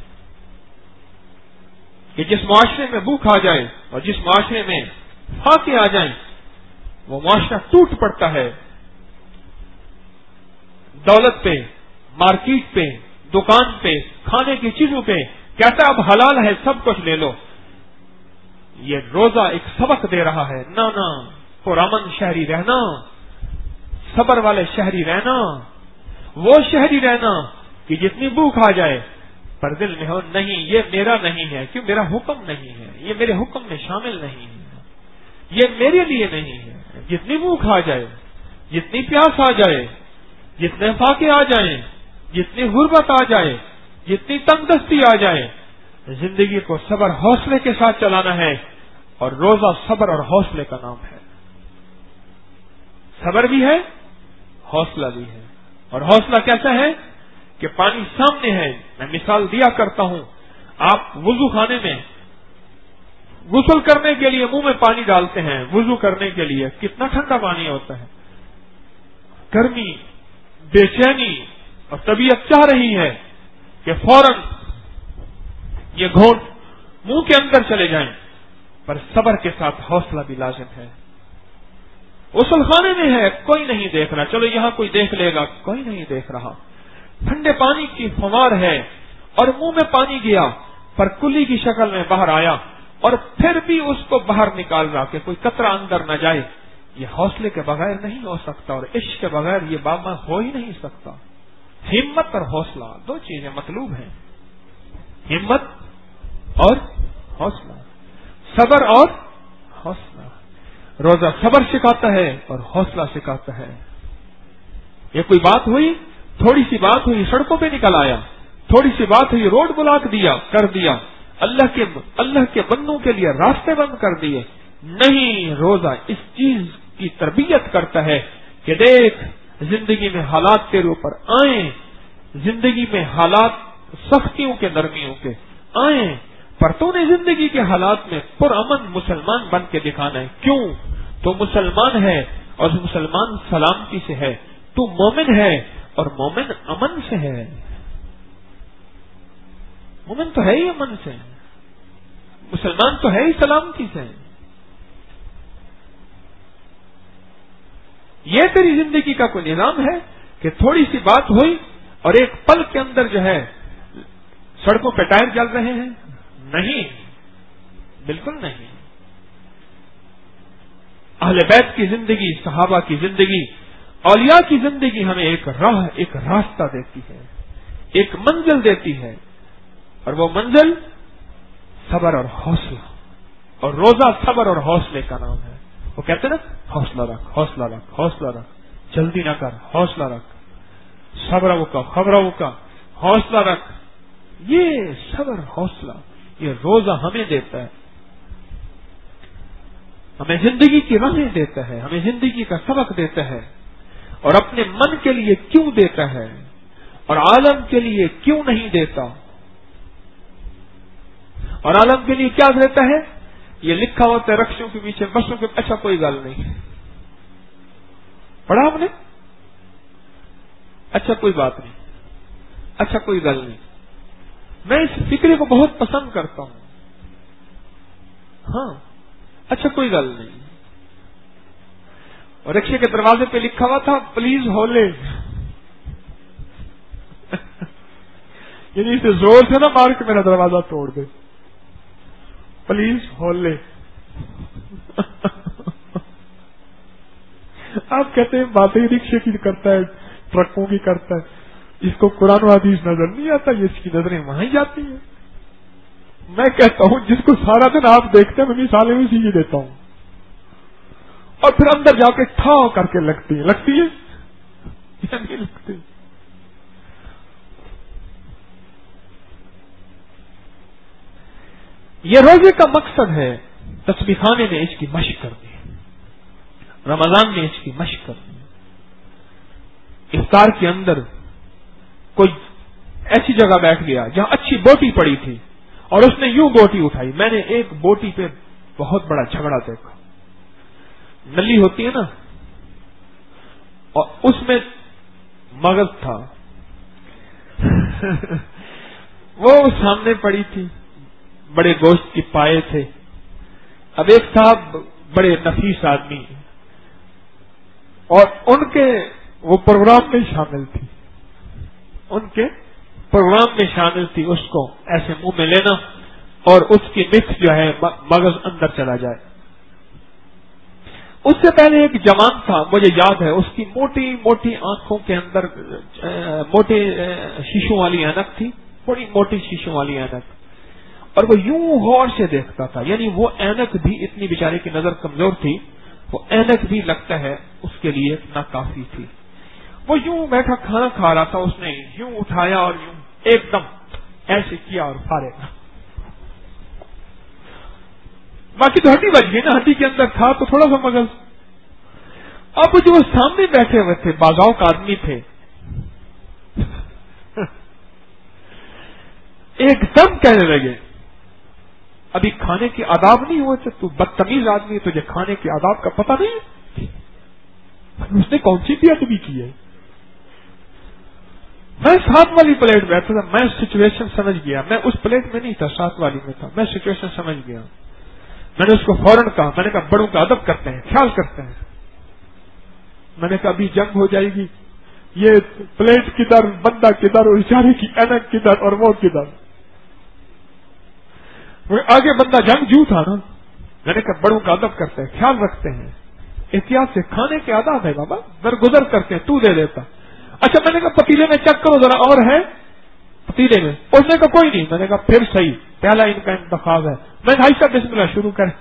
کہ جس معاشرے میں بھوک آ جائے اور جس معاشرے میں فاقے آ جائیں وہ معاشرہ ٹوٹ پڑتا ہے. دولت پہ، مارکیٹ پہ، دکان پہ، کھانے کی چیزوں پہ کہتا اب حلال ہے سب کچھ لے لو. یہ روزہ ایک سبق دے رہا ہے، نہ نہ پرامن شہری رہنا، صبر والے شہری رہنا، وہ شہری رہنا کہ جتنی بھوک آ جائے پر دل میں ہو نہیں یہ میرا نہیں ہے، کیوں میرا حکم نہیں ہے، یہ میرے حکم میں شامل نہیں ہے، یہ میرے لیے نہیں ہے. جتنی بھوک آ جائے، جتنی پیاس آ جائے، جتنے فاقے آ جائیں، جتنی غربت آ جائے، جتنی تنگ دستی آ جائے، زندگی کو صبر حوصلے کے ساتھ چلانا ہے. اور روزہ صبر اور حوصلے کا نام ہے. صبر بھی ہے، حوصلہ بھی ہے. اور حوصلہ کیسا ہے کہ پانی سامنے ہے. میں مثال دیا کرتا ہوں، آپ وضو خانے میں غسل کرنے کے لیے منہ میں پانی ڈالتے ہیں، وضو کرنے کے لیے کتنا ٹھنڈا پانی ہوتا ہے، گرمی، بے چینی اور طبیعت چاہ رہی ہے کہ فوراً یہ گھونٹ منہ کے اندر چلے جائیں، پر صبر کے ساتھ حوصلہ بھی لازم ہے. غسل خانے میں ہے، کوئی نہیں دیکھ رہا، چلو یہاں کوئی دیکھ لے گا، کوئی نہیں دیکھ رہا. ٹھنڈے پانی کی فوار ہے اور منہ میں پانی گیا پر کلی کی شکل میں باہر آیا اور پھر بھی اس کو باہر نکال رہا کہ کوئی قطرہ اندر نہ جائے. یہ حوصلے کے بغیر نہیں ہو سکتا اور عشق کے بغیر یہ بابا ہو ہی نہیں سکتا. ہمت اور حوصلہ دو چیزیں مطلوب ہیں، ہمت اور حوصلہ، صبر اور حوصلہ. روزہ صبر سکھاتا ہے اور حوصلہ سکھاتا ہے. یہ کوئی بات ہوئی، تھوڑی سی بات ہوئی سڑکوں پہ نکل آیا، تھوڑی سی بات ہوئی روڈ بلاک دیا کر دیا، اللہ کے اللہ کے بندوں کے لیے راستے بند کر دیے. نہیں، روزہ اس چیز کی تربیت کرتا ہے کہ دیکھ زندگی میں حالات تیرے اوپر آئیں، زندگی میں حالات سختیوں کے نرمیوں کے آئیں، پر تو نے زندگی کے حالات میں پرامن مسلمان بن کے دکھانا ہے. کیوں؟ تو مسلمان ہے اور مسلمان سلامتی سے ہے، تو مومن ہے اور مومن امن سے ہے. مومن تو ہے ہی امن سے، مسلمان تو ہے ہی سلامتی سے. یہ تیری زندگی کا کوئی نظام ہے کہ تھوڑی سی بات ہوئی اور ایک پل کے اندر جو ہے سڑکوں پہ ٹائر جل رہے ہیں؟ نہیں، بالکل نہیں. اہل بیت کی زندگی، صحابہ کی زندگی، اولیاء کی زندگی ہمیں ایک راہ، ایک راستہ دیتی ہے، ایک منزل دیتی ہے، اور وہ منزل صبر اور حوصلہ. اور روزہ صبر اور حوصلے کا نام ہے. وہ کہتے ہیں نا حوصلہ رکھ، حوصلہ رکھ، حوصلہ رکھ، جلدی نہ کر، حوصلہ رکھ، صبر کا خبر کا حوصلہ رکھ. یہ صبر حوصلہ یہ روزہ ہمیں دیتا ہے، ہمیں زندگی کی راہیں دیتا ہے، ہمیں زندگی کا سبق دیتا ہے. اور اپنے من کے لیے کیوں دیتا ہے اور عالم کے لیے کیوں نہیں دیتا. اور عالم کے لیے کیا دیتا ہے؟ یہ لکھا ہوتا ہے رکشوں کے پیچھے، بسوں کے. اچھا کوئی گل نہیں، پڑھا ہم نے، اچھا کوئی بات نہیں، اچھا کوئی گل نہیں. میں اس فکرے کو بہت پسند کرتا ہوں. ہاں اچھا کوئی گل نہیں. اور رکشے کے دروازے پہ لکھا ہوا تھا پلیز ہولے. یعنی اسے زور سے نہ مار کے میرا دروازہ توڑ دے، پلیز کھول لے۔ آپ کہتے ہیں باتیں رکشے کی کرتا ہے، ٹرکوں کی کرتا ہے، اس کو قرآن و حدیث نظر نہیں آتا، یہ اس کی نظریں وہاں ہی جاتی ہیں۔ میں کہتا ہوں جس کو سارا دن آپ دیکھتے ہیں میں مثالیں اسی کی دیتا ہوں، اور پھر اندر جا کے ٹھا کر کے لگتی ہے لگتی ہے یا نہیں لگتی؟ یہ روزے کا مقصد ہے تسبیح خانے میں اس کی مشق کرنی، رمضان میں اس کی مشق کرنی۔ افطار کے اندر کوئی ایسی جگہ بیٹھ گیا جہاں اچھی بوٹی پڑی تھی اور اس نے یوں بوٹی اٹھائی، میں نے ایک بوٹی پہ بہت بڑا جھگڑا دیکھا، نلی ہوتی ہے نا، اور اس میں مغز تھا وہ سامنے پڑی تھی، بڑے گوشت کی پائے تھے۔ اب ایک صاحب بڑے نفیس آدمی اور ان کے وہ پروگرام میں شامل تھی، ان کے پروگرام میں شامل تھی اس کو ایسے منہ میں لینا اور اس کی مکس جو ہے مغز اندر چلا جائے۔ اس سے پہلے ایک جوان تھا، مجھے یاد ہے، اس کی موٹی موٹی آنکھوں کے اندر موٹے شیشوں والی اینک تھی، بڑی موٹی شیشوں والی اینک، اور وہ یوں غور سے دیکھتا تھا، یعنی وہ اینک بھی اتنی بیچارے کی نظر کمزور تھی، وہ اینک بھی لگتا ہے اس کے لیے ناکافی تھی۔ وہ یوں بیٹھا کھانا کھا رہا تھا، اس نے یوں اٹھایا اور یوں ایک دم ایسے کیا اور فارغ، باقی تو ہڈی بچ گئی نا، ہڈی کے اندر تھا تو تھوڑا سا مغز۔ اب جو سامنے بیٹھے ہوئے تھے بازاؤ کا آدمی تھے، ایک دم کہنے لگے ابھی کھانے کے آداب نہیں ہوئے تھے، تو بدتمیز آدمی، تجھے کھانے کے آداب کا پتہ نہیں؟ اس نے کون سی بھی ادبی کی ہے؟ میں ساتھ والی پلیٹ بیٹھا تھا، میں سچویشن سمجھ گیا، میں اس پلیٹ میں نہیں تھا، ساتھ والی میں تھا، میں سچویشن سمجھ گیا۔ میں نے اس کو فوراً کہا، میں نے کہا بڑوں کا ادب کرتے ہیں، خیال کرتے ہیں، میں نے کہا ابھی جنگ ہو جائے گی، یہ پلیٹ کدھر، بندہ کدھر، اور اشارے کی اینک کدھر اور وہ کدھر، آگے بندہ جنگ جو تھا نا۔ میں نے کہا بڑوں کا ادب کرتے ہیں، خیال رکھتے ہیں، احتیاط سے، کھانے کے آداب ہے بابا، درگزر کرتے ہیں، تو دے دیتا۔ اچھا میں نے کہا پتیلے میں چیک کرو ذرا، اور ہے پتیلے میں؟ اس نے کہا کوئی نہیں۔ میں نے کہا پھر صحیح، پہلا ان کا انتخاب ہے۔ میں ڈھائی سا بسم اللہ شروع کریں،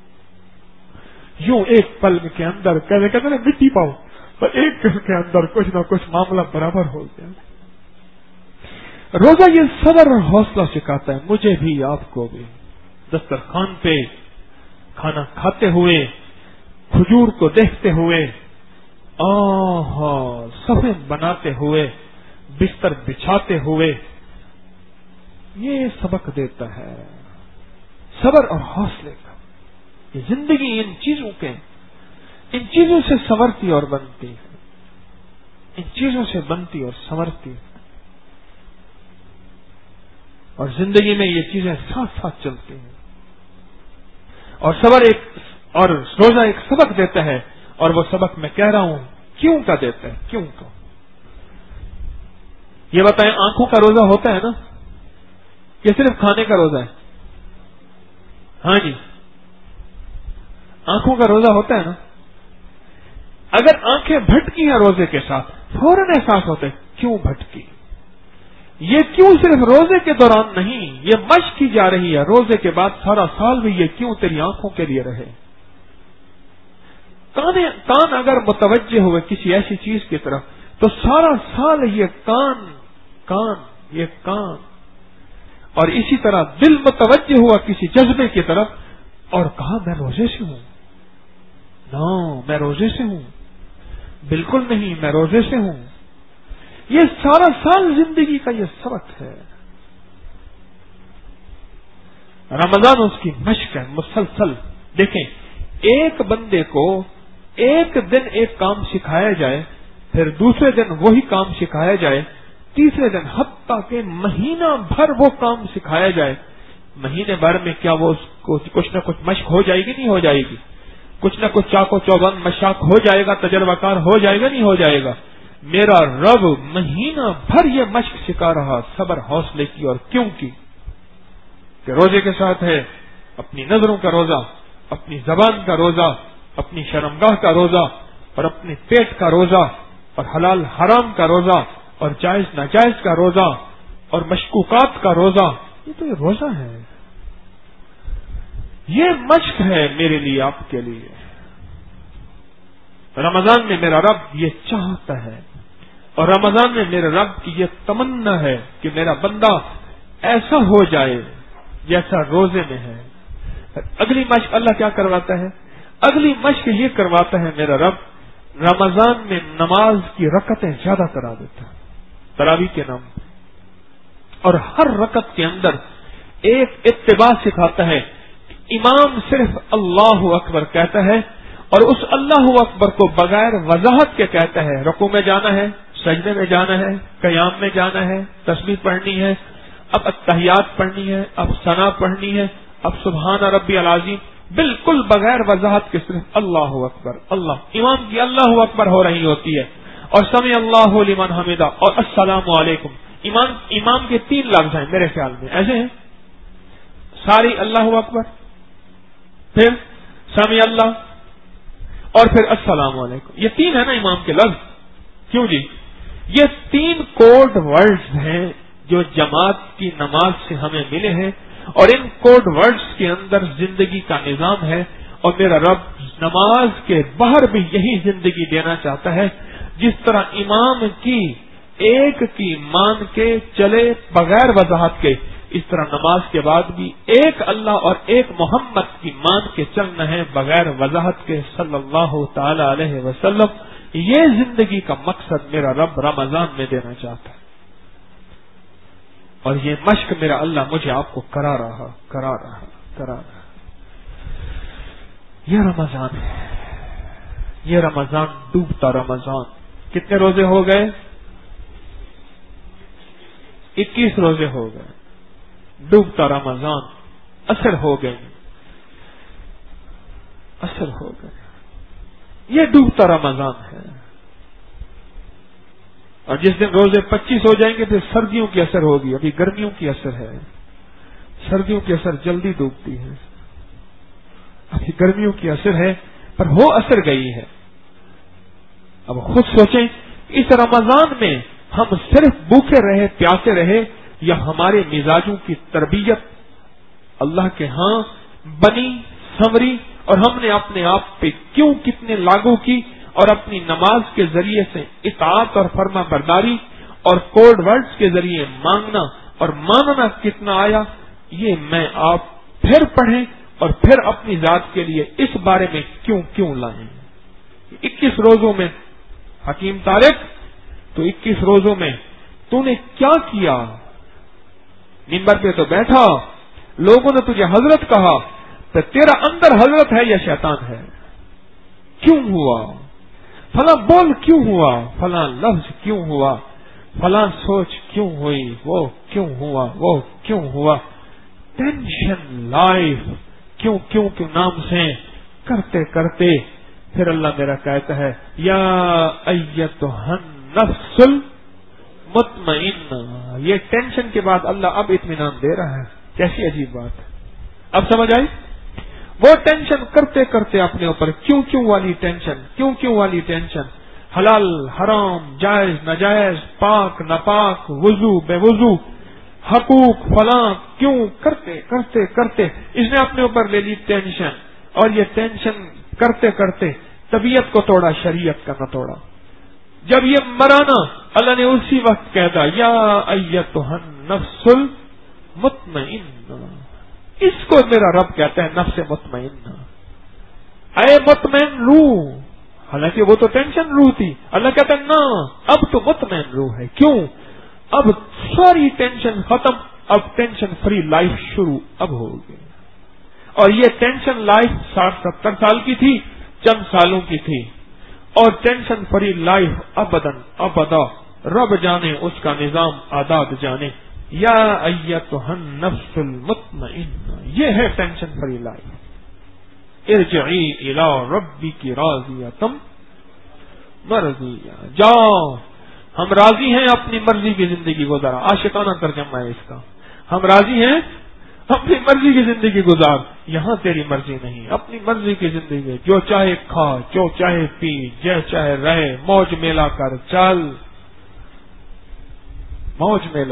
یوں ایک پل کے اندر کہتے کہتے مٹی پاؤ، پر ایک پل کے اندر کچھ نہ کچھ معاملہ برابر ہو گیا۔ روزہ یہ صبر اور حوصلہ سکھاتا ہے، مجھے بھی آپ کو بھی۔ دسترخوان پہ کھانا کھاتے ہوئے، کھجور کو دیکھتے ہوئے، آہا صفے بناتے ہوئے، بستر بچھاتے ہوئے، یہ سبق دیتا ہے صبر اور حوصلے کا۔ یہ زندگی ان چیزوں کے ان چیزوں سے سنورتی اور بنتی ہے، ان چیزوں سے بنتی اور سنورتی ہے، اور زندگی میں یہ چیزیں ساتھ ساتھ چلتی ہیں۔ اور صبر ایک اور روزہ ایک سبق دیتا ہے، اور وہ سبق میں کہہ رہا ہوں کیوں کا دیتا ہے، کیوں کا۔ یہ بتائیں آنکھوں کا روزہ ہوتا ہے نا، یہ صرف کھانے کا روزہ ہے؟ ہاں جی، آنکھوں کا روزہ ہوتا ہے نا۔ اگر آنکھیں بھٹکی ہیں روزے کے ساتھ، فوراً احساس ہوتا ہے کیوں بھٹکی۔ یہ کیوں صرف روزے کے دوران نہیں، یہ مشق کی جا رہی ہے، روزے کے بعد سارا سال بھی یہ کیوں تیری آنکھوں کے لیے رہے۔ کان اگر متوجہ ہوئے کسی ایسی چیز کی طرف تو سارا سال یہ کان کان یہ کان، اور اسی طرح دل متوجہ ہوا کسی جذبے کی طرف اور کہا میں روزے سے ہوں، نو میں روزے سے ہوں، بالکل نہیں میں روزے سے ہوں۔ یہ سارا سال زندگی کا یہ سبق ہے۔ رمضان اس کی مشق ہے مسلسل۔ دیکھیں ایک بندے کو ایک دن ایک کام سکھایا جائے، پھر دوسرے دن وہی کام سکھایا جائے، تیسرے دن حتیٰ کہ مہینہ بھر وہ کام سکھایا جائے، مہینے بھر میں کیا وہ اس کو کچھ نہ کچھ مشق ہو جائے گی نہیں ہو جائے گی؟ کچھ نہ کچھ چاق و چوبند مشاق ہو جائے گا، تجربہ کار ہو جائے گا نہیں ہو جائے گا؟ میرا رب مہینہ بھر یہ مشق سکھا رہا صبر حوصلے کی، اور کیوں کی کہ روزے کے ساتھ ہے اپنی نظروں کا روزہ، اپنی زبان کا روزہ، اپنی شرمگاہ کا روزہ، اور اپنے پیٹ کا روزہ، اور حلال حرام کا روزہ، اور جائز ناجائز کا روزہ، اور مشکوکات کا روزہ. یہ تو یہ روزہ ہے، یہ مشق ہے میرے لیے، آپ کے لیے. رمضان میں میرا رب یہ چاہتا ہے، اور رمضان میں میرے رب کی یہ تمنا ہے کہ میرا بندہ ایسا ہو جائے جیسا روزے میں ہے. اگلی مشق اللہ کیا کرواتا ہے؟ اگلی مشق یہ کرواتا ہے میرا رب، رمضان میں نماز کی رکعتیں زیادہ کرا دیتا ہے تراویح کے نام، اور ہر رکعت کے اندر ایک اتباع سکھاتا ہے. امام صرف اللہ اکبر کہتا ہے، اور اس اللہ اکبر کو بغیر وضاحت کے کہتا ہے. رکوع میں جانا ہے، سجدے میں جانا ہے، قیام میں جانا ہے، تسبیح پڑھنی ہے، اب التحیات پڑھنی ہے، اب ثنا پڑھنی ہے، اب سبحان ربی العظیم، بالکل بغیر وضاحت کے صرف اللہ اکبر. اللہ امام کی اللہ اکبر ہو رہی ہوتی ہے، اور سمع اللہ لمن حمدہ، اور السلام علیکم. امام امام کے تین لفظ ہیں میرے خیال میں ایسے ہیں، ساری اللہ اکبر، پھر سمع اللہ، اور پھر السلام علیکم. یہ تین ہے نا امام کے لفظ. کیوں جی؟ یہ تین کوڈ ورڈز ہیں جو جماعت کی نماز سے ہمیں ملے ہیں، اور ان کوڈ ورڈز کے اندر زندگی کا نظام ہے. اور میرا رب نماز کے باہر بھی یہی زندگی دینا چاہتا ہے. جس طرح امام کی ایک کی مان کے چلے بغیر وضاحت کے، اس طرح نماز کے بعد بھی ایک اللہ اور ایک محمد کی مان کے چلنا ہے بغیر وضاحت کے، صلی اللہ تعالی علیہ وسلم. یہ زندگی کا مقصد میرا رب رمضان میں دینا چاہتا ہے، اور یہ مشق میرا اللہ مجھے آپ کو کرا رہا کرا رہا کرا رہا. یہ رمضان ہے، یہ رمضان ڈوبتا رمضان. کتنے روزے ہو گئے؟ اکیس روزے ہو گئے. ڈوبتا رمضان، اثر ہو گئے، اثر ہو گئے. یہ ڈوبتا رمضان ہے. اور جس دن روزے پچیس ہو جائیں گے پھر سردیوں کی اثر ہوگی. ابھی گرمیوں کی اثر ہے، سردیوں کی اثر جلدی ڈوبتی ہے. ابھی گرمیوں کی اثر ہے پر ہو اثر گئی ہے. اب خود سوچیں، اس رمضان میں ہم صرف بھوکے رہے، پیاسے رہے، یا ہمارے مزاجوں کی تربیت اللہ کے ہاں بنی سنوری، اور ہم نے اپنے آپ پہ کیوں کتنے لاگو کی، اور اپنی نماز کے ذریعے سے اطاعت اور فرما برداری اور کوڈ ورڈز کے ذریعے مانگنا اور ماننا کتنا آیا. یہ میں آپ پھر پڑھیں اور پھر اپنی ذات کے لیے اس بارے میں کیوں کیوں لائیں. اکیس روزوں میں حکیم طارق، تو اکیس روزوں میں تو نے کیا کیا؟ منبر پہ تو بیٹھا، لوگوں نے تجھے حضرت کہا، تو تیرا اندر حضرت ہے یا شیطان ہے؟ کیوں ہوا؟ فلاں بول کیوں ہوا؟ فلاں لفظ کیوں ہوا؟ فلاں سوچ کیوں ہوئی؟ وہ کیوں ہوا؟ وہ کیوں ہوا؟ ٹینشن لائف کیوں کیوں کیوں نام سے کرتے کرتے پھر اللہ میرا کہتا ہے، یا ایتھا النفس المطمئنہ. یہ ٹینشن کے بعد اللہ اب اطمینان دے رہا ہے. کیسی عجیب بات ہے. اب سمجھ آئی؟ وہ ٹینشن کرتے کرتے اپنے اوپر کیوں کیوں والی ٹینشن، کیوں کیوں والی ٹینشن، حلال حرام، جائز ناجائز، پاک ناپاک، وضو بے وضو، حقوق فلاں، کیوں کرتے کرتے کرتے اس نے اپنے اوپر لے لی ٹینشن. اور یہ ٹینشن کرتے کرتے طبیعت کو توڑا، شریعت کا نہ توڑا. جب یہ مرانا، اللہ نے اسی وقت کہتا، یا ایتھا النفس المطمئنہ. اس کو میرا رب کہتا ہے نفس مطمئنہ، اے مطمئن روح. حالانکہ وہ تو ٹینشن روح تھی. اللہ کہتا ہے نا، اب تو مطمئن روح ہے. کیوں؟ اب ساری ٹینشن ختم، اب ٹینشن فری لائف شروع اب ہو گئی. اور یہ ٹینشن لائف ساٹھ ستر سال کی تھی، چند سالوں کی تھی. اور ٹینشن فری لائف ابداً ابدا رب جانے، اس کا نظام آداد جانے. یا ایتھا النفس المطمئنہ، یہ ہے ٹینشن فری لائف. ارجعی الی ربک راضیۃ مرضیہ. جاؤ ہم راضی ہیں اپنی مرضی کی زندگی گزارا، عاشقانہ ترجمہ ہے اس کا، ہم راضی ہیں اپنی مرضی کی زندگی گزار، یہاں تیری مرضی نہیں، اپنی مرضی کی زندگی، جو چاہے کھا، جو چاہے پی، جے چاہے رہے، موج میلا کر چل، موج میلا۔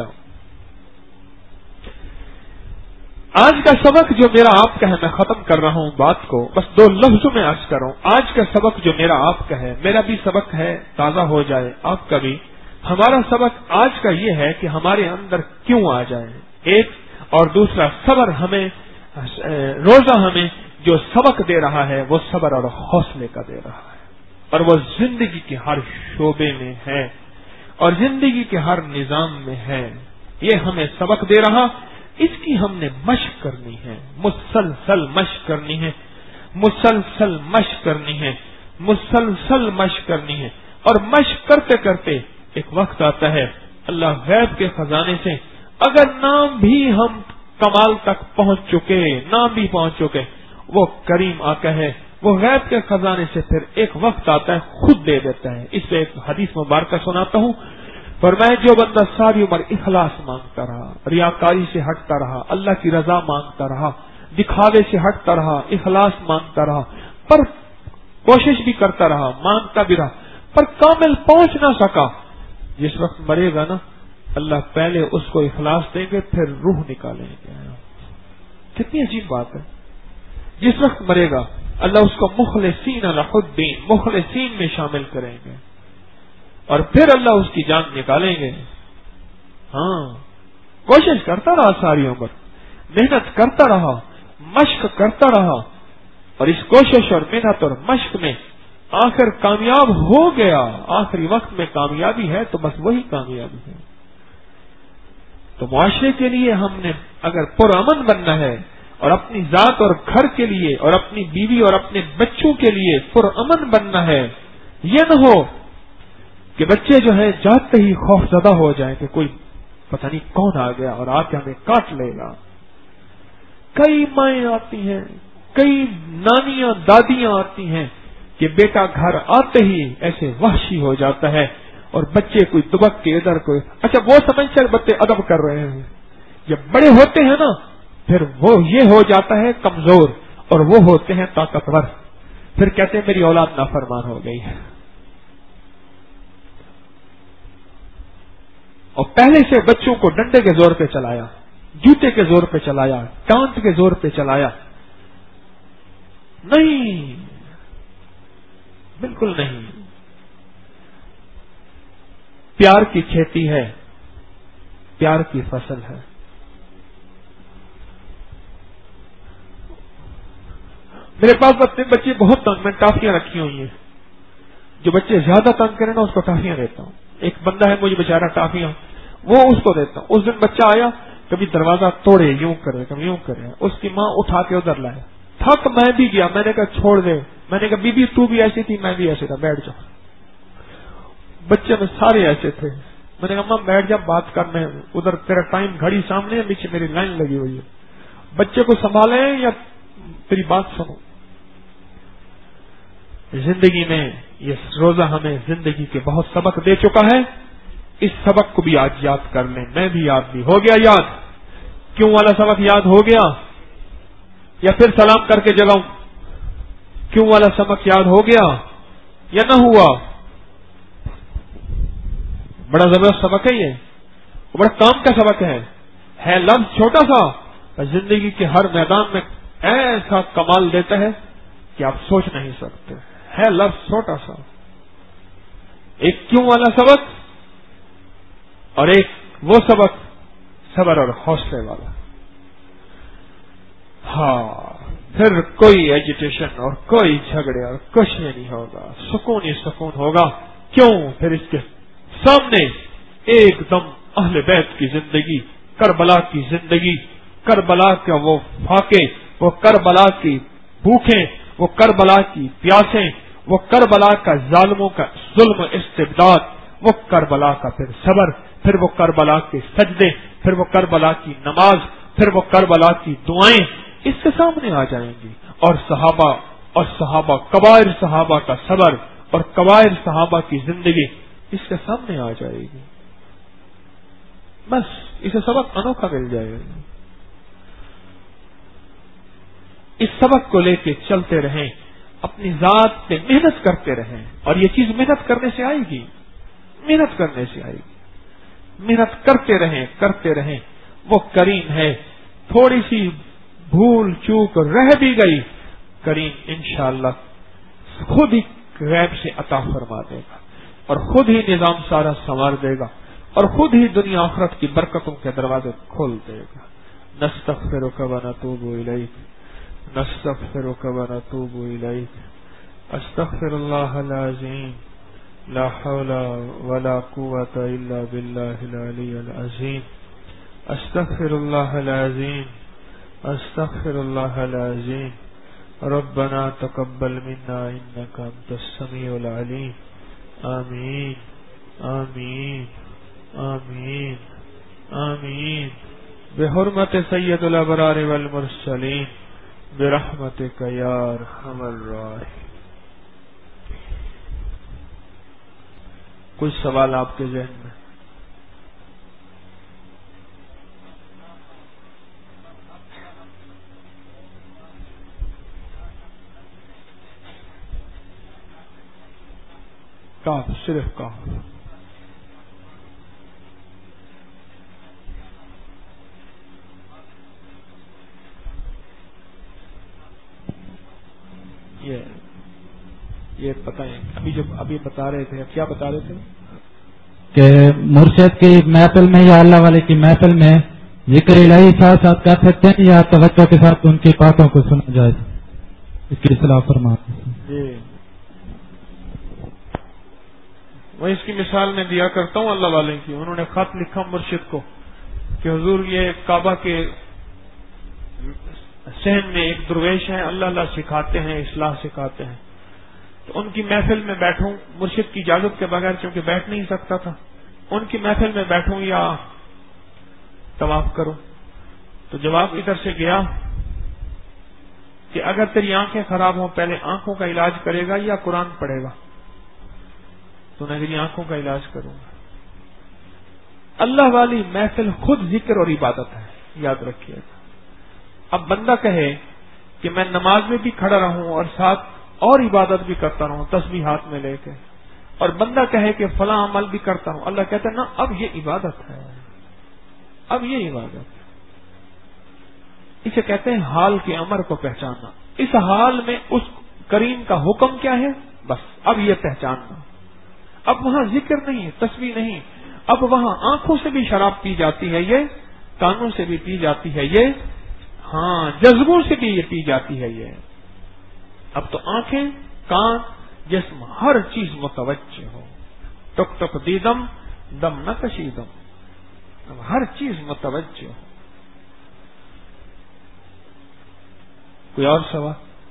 آج کا سبق جو میرا آپ کا ہے، میں ختم کر رہا ہوں بات کو، بس دو لفظوں میں عرض کر رہا ہوں۔ آج کا سبق جو میرا آپ کا ہے، میرا بھی سبق ہے، تازہ ہو جائے آپ کا بھی۔ ہمارا سبق آج کا یہ ہے کہ ہمارے اندر کیوں آ جائے، ایک، اور دوسرا صبر ہمیں، روزہ ہمیں جو سبق دے رہا ہے وہ صبر اور حوصلے کا دے رہا ہے، اور وہ زندگی کے ہر شعبے میں ہے اور زندگی کے ہر نظام میں ہے۔ یہ ہمیں سبق دے رہا، اس کی ہم نے مشق کرنی ہے، مسلسل مشق کرنی ہے، مسلسل مشق کرنی ہے، مسلسل مشق کرنی ہے، اور مشق کرتے کرتے ایک وقت آتا ہے اللہ غیب کے خزانے سے اگر نام بھی ہم کمال تک پہنچ چکے، نام بھی پہنچ چکے، وہ کریم آقا ہے، وہ غیب کے خزانے سے پھر ایک وقت آتا ہے خود دے دیتا ہے۔ اس پہ ایک حدیث مبارکہ سناتا ہوں، فرمایا جو بندہ ساری عمر اخلاص مانگتا رہا، ریاکاری سے ہٹتا رہا، اللہ کی رضا مانگتا رہا، دکھاوے سے ہٹتا رہا، اخلاص مانگتا رہا، پر کوشش بھی کرتا رہا، مانگتا بھی رہا، پر کامل پہنچ نہ سکا، جس وقت مرے گا نا اللہ پہلے اس کو اخلاص دیں گے پھر روح نکالیں گے۔ کتنی عجیب بات ہے، جس وقت مرے گا اللہ اس کو مخلصین لہ الدین، مخلصین میں شامل کریں گے، اور پھر اللہ اس کی جان نکالیں گے۔ ہاں، کوشش کرتا رہا، ساری عمر محنت کرتا رہا، مشق کرتا رہا، اور اس کوشش اور محنت اور مشق میں آخر کامیاب ہو گیا، آخری وقت میں کامیابی ہے تو بس وہی کامیابی ہے۔ تو معاشرے کے لیے ہم نے اگر پرامن بننا ہے، اور اپنی ذات اور گھر کے لیے اور اپنی بیوی اور اپنے بچوں کے لیے پرامن بننا ہے، یہ نہ ہو کہ بچے جو ہیں جاتے ہی خوف زدہ ہو جائیں کہ کوئی پتہ نہیں کون آ گیا اور آ کے ہمیں کاٹ لے گا۔ کئی مائیں آتی ہیں، کئی نانیاں دادیاں آتی ہیں کہ بیٹا گھر آتے ہی ایسے وحشی ہو جاتا ہے، اور بچے کوئی دبک کے ادھر کوئی، اچھا وہ سمجھتے ہیں بچے ادب کر رہے ہیں، جب بڑے ہوتے ہیں نا پھر وہ یہ ہو جاتا ہے کمزور اور وہ ہوتے ہیں طاقتور، پھر کہتے ہیں میری اولاد نافرمان ہو گئی ہے۔ اور پہلے سے بچوں کو ڈنڈے کے زور پہ چلایا، جوتے کے زور پہ چلایا، ڈانٹ کے زور پہ چلایا، نہیں، بالکل نہیں۔ پیار کی کھیتی ہے، پیار کی فصل ہے۔ میرے پاس اپنے بچے بہت تنگ، میں ٹافیاں رکھی ہوئی ہیں، جو بچے زیادہ تنگ کریں نا اس کو ٹافیاں دیتا ہوں۔ ایک بندہ ہے مجھے بیچارہ ٹافیاں، وہ اس کو دیتا ہوں۔ اس دن بچہ آیا، کبھی دروازہ توڑے یوں کرے، کبھی یوں کرے، اس کی ماں اٹھا کے ادھر لائے، تھک میں بھی گیا، میں نے کہا چھوڑ دے، میں نے کہا بی بی تو بھی ایسی تھی، میں بھی ایسے تھا، بیٹھ جاؤ۔ بچے میں سارے ایسے تھے، میں نے کہا ماں بیٹھ جا، بات کر، میں ادھر تیرا ٹائم گھڑی سامنے ہے، پیچھے میری لائن لگی ہوئی ہے، بچے کو سنبھالیں یا تیری بات سنو۔ زندگی میں یہ روزہ ہمیں زندگی کے بہت سبق دے چکا ہے، اس سبق کو بھی آج یاد کر لیں، میں بھی یاد بھی ہو گیا، یاد کیوں والا سبق یاد ہو گیا، یا پھر سلام کر کے جگاؤں؟ کیوں والا سبق یاد ہو گیا یا نہ ہوا؟ بڑا زبردست سبق ہے، یہ بڑا کام کا سبق ہے، ہے لفظ چھوٹا سا، زندگی کے ہر میدان میں ایسا کمال دیتا ہے کہ آپ سوچ نہیں سکتے، ہے لفظ چھوٹا سا۔ ایک کیوں والا سبق اور ایک وہ سبق صبر اور حوصلے والا۔ ہاں، پھر کوئی ایجیٹیشن اور کوئی جھگڑے اور کچھ نہیں ہوگا، سکون ہی سکون ہوگا۔ کیوں؟ پھر اس کے سامنے ایک دم اہل بیت کی زندگی، کربلا کی زندگی، کربلا کا وہ فاقے، وہ کربلا کی بھوکیں، وہ کربلا کی پیاسیں، وہ کربلا کا ظالموں کا ظلم استبداد، وہ کربلا کا پھر صبر، پھر وہ کربلا کے سجدے، پھر وہ کربلا کی نماز، پھر وہ کربلا کی دعائیں اس کے سامنے آ جائیں گی، اور صحابہ اور صحابہ کبائر صحابہ کا صبر اور کبائر صحابہ کی زندگی اس کے سامنے آ جائے گی، بس اسے سبق انوکھا مل جائے گا. اس سبق کو لے کے چلتے رہیں، اپنی ذات پہ محنت کرتے رہیں، اور یہ چیز محنت کرنے سے آئے گی، محنت کرنے سے آئے گی. محنت کرتے رہیں کرتے رہیں. وہ کریم ہے، تھوڑی سی بھول چوک رہ بھی گئی، کریم انشاءاللہ خود ہی غیب سے عطا فرما دے گا، اور خود ہی نظام سارا سنوار دے گا، اور خود ہی دنیا آخرت کی برکتوں کے دروازے کھول دے گا. نستغفرک ونتوب الیک، نستغفرک ونتوب الیک. استغفر اللہ العظیم، لا حول ولا قوة الا باللہ العلی العظیم. استغفر اللہ العظیم، استغفر اللہ العظیم. ربنا تقبل منا انك انت السميع العليم. آمین آمین آمین آمین. بحرمت سید الابرار والمرسلین، برحمتک یا ارحم الراحمین. کچھ سوال آپ کے ذہن میں؟ کاف، صرف کاف. یہ یہ پتہ ہے ابھی جب ابھی بتا رہے تھے، کیا بتا رہے تھے کہ مرشد کی محفل میں یا اللہ والے کی محفل میں ذکر الہی ساتھ ساتھ کر سکتے ہیں یا توجہ کے ساتھ ان کی باتوں کو سنا جائے؟ اس کی اصلاح فرماتے ہیں. جی میں اس کی مثال میں دیا کرتا ہوں اللہ والے کی. انہوں نے خط لکھا مرشد کو کہ حضور یہ کعبہ کے صحن میں ایک درویش ہیں، اللہ اللہ سکھاتے ہیں، اصلاح سکھاتے ہیں. تو ان کی محفل میں بیٹھوں، مرشد کی اجازت کے بغیر چونکہ بیٹھ نہیں سکتا تھا، ان کی محفل میں بیٹھوں یا طواف کروں؟ تو جواب ادھر سے گیا کہ اگر تیری آنکھیں خراب ہوں پہلے آنکھوں کا علاج کرے گا یا قرآن پڑھے گا؟ تو میں تیری آنکھوں کا علاج کروں گا. اللہ والی محفل خود ذکر اور عبادت ہے، یاد رکھیے گا. اب بندہ کہے کہ میں نماز میں بھی کھڑا رہوں اور ساتھ اور عبادت بھی کرتا رہوں تسبیح ہاتھ میں لے کے، اور بندہ کہے کہ فلاں عمل بھی کرتا ہوں، اللہ کہتا ہے نا اب یہ عبادت ہے، اب یہ عبادت ہے. اسے کہتے ہیں حال کے امر کو پہچاننا. اس حال میں اس کریم کا حکم کیا ہے، بس اب یہ پہچاننا. اب وہاں ذکر نہیں ہے، تسبیح نہیں، اب وہاں آنکھوں سے بھی شراب پی جاتی ہے یہ، کانوں سے بھی پی جاتی ہے یہ، ہاں جذبوں سے بھی یہ پی جاتی ہے یہ. اب تو آنکھیں، کان، جسم، ہر چیز متوجہ ہو. ٹک ٹک دیدم دم نہ کشیدم، اب ہر چیز متوجہ ہو. کوئی اور سوال؟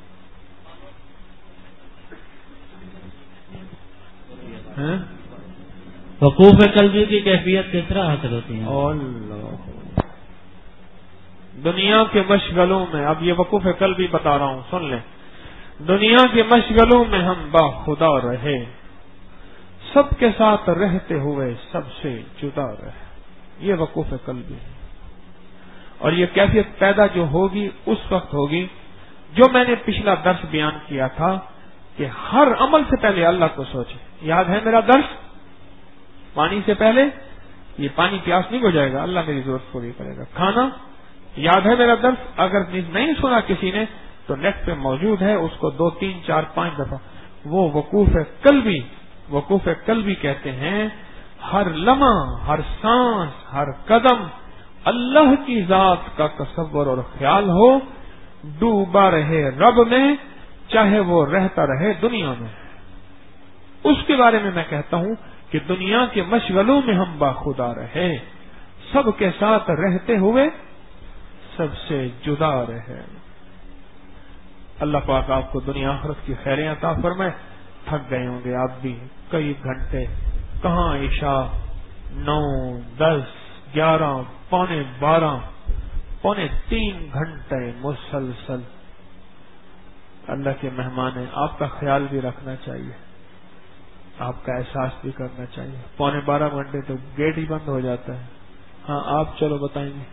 وقوف قلبی کی کیفیت کس طرح حاصل ہوتی ہے؟ اللہ، دنیا کے مشغلوں میں، اب یہ وقوف قلبی بتا رہا ہوں، سن لیں. دنیا کے مشغلوں میں ہم با خدا رہے، سب کے ساتھ رہتے ہوئے سب سے جدا رہے. یہ وقوف قلبی ہے. اور یہ کیفیت پیدا جو ہوگی اس وقت ہوگی جو میں نے پچھلا درس بیان کیا تھا کہ ہر عمل سے پہلے اللہ کو سوچے. یاد ہے میرا درس؟ پانی سے پہلے یہ پانی پیاس نہیں ہو جائے گا، اللہ میری ضرورت پوری کرے گا. کھانا، یاد ہے میرا درس؟ اگر نہیں سنا کسی نے تو نیٹ پہ موجود ہے، اس کو دو تین چار پانچ دفعہ. وہ وقوف قلبی، وقوف قلبی کہتے ہیں ہر لمحہ، ہر سانس، ہر قدم اللہ کی ذات کا تصور اور خیال ہو، ڈوبا رہے رب میں، چاہے وہ رہتا رہے دنیا میں. اس کے بارے میں میں کہتا ہوں کہ دنیا کے مشغلوں میں ہم باخدا رہے، سب کے ساتھ رہتے ہوئے سب سے جدا رہے. اللہ پاک آپ کو دنیا آخرت کی خیریں عطا فرمائے. تھک گئے ہوں گے آپ بھی، کئی گھنٹے، کہاں عشاء، نو، دس، گیارہ، پونے بارہ، پونے تین گھنٹے مسلسل. اللہ کے مہمان ہیں، آپ کا خیال بھی رکھنا چاہیے. آپ کا احساس بھی کرنا چاہیے. پونے بارہ گھنٹے تو گیٹ ہی بند ہو جاتا ہے. ہاں آپ چلو بتائیں گے.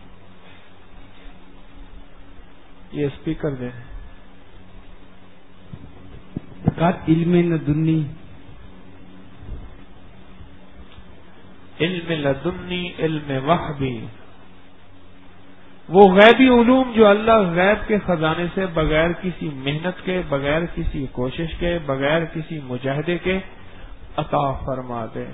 یہ اسپیکر دیں. علم لدنی علم لدنی علم وحبی، وہ غیبی علوم جو اللہ غیب کے خزانے سے بغیر کسی محنت کے، بغیر کسی کوشش کے، بغیر کسی مجاہدے کے عطا فرما دے،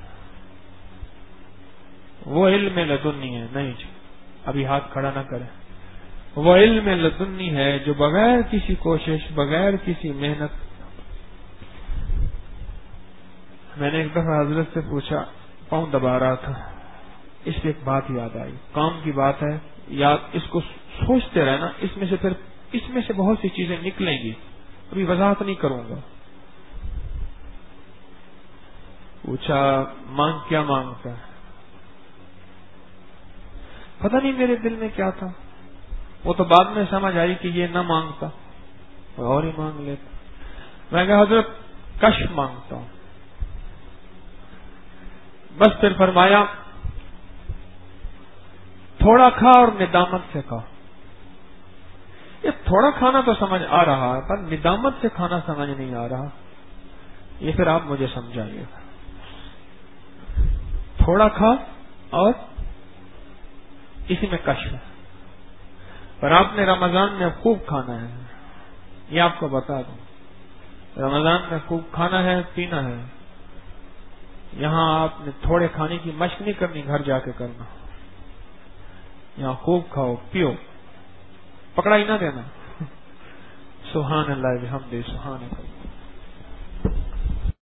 وہ علم لدنی ہے. نہیں جی ابھی ہاتھ کھڑا نہ کریں. وہ علم لدنی ہے جو بغیر کسی کوشش، بغیر کسی محنت. میں نے ایک دفعہ حضرت سے پوچھا، پاؤں دبا رہا تھا، اس سے ایک بات یاد آئی. کام کی بات ہے، یاد اس کو سوچتے رہنا. اس میں سے پھر اس میں سے بہت سی چیزیں نکلیں گی. ابھی وضاحت نہیں کروں گا. پوچھا مانگ کیا مانگتا ہے؟ پتہ نہیں میرے دل میں کیا تھا. وہ تو بعد میں سمجھ آئی کہ یہ نہ مانگتا اور ہی مانگ لیتا. میں کہا حضرت کشف مانگتا ہوں. بس پھر فرمایا تھوڑا کھا اور ندامت سے کھا. یہ تھوڑا کھانا تو سمجھ آ رہا ہے پر ندامت سے کھانا سمجھ نہیں آ رہا. یہ پھر آپ مجھے سمجھائیے گا. تھوڑا کھا اور اسی میں کشف ہے. پر آپ نے رمضان میں خوب کھانا ہے، یہ آپ کو بتا دوں. رمضان میں خوب کھانا ہے، پینا ہے. یہاں آپ نے تھوڑے کھانے کی مشق نہیں کرنی، گھر جا کے کرنا. یہاں خوب کھاؤ پیو، پکڑا ہی نہ دینا. سبحان اللہ بحمدہ سبحان اللہ.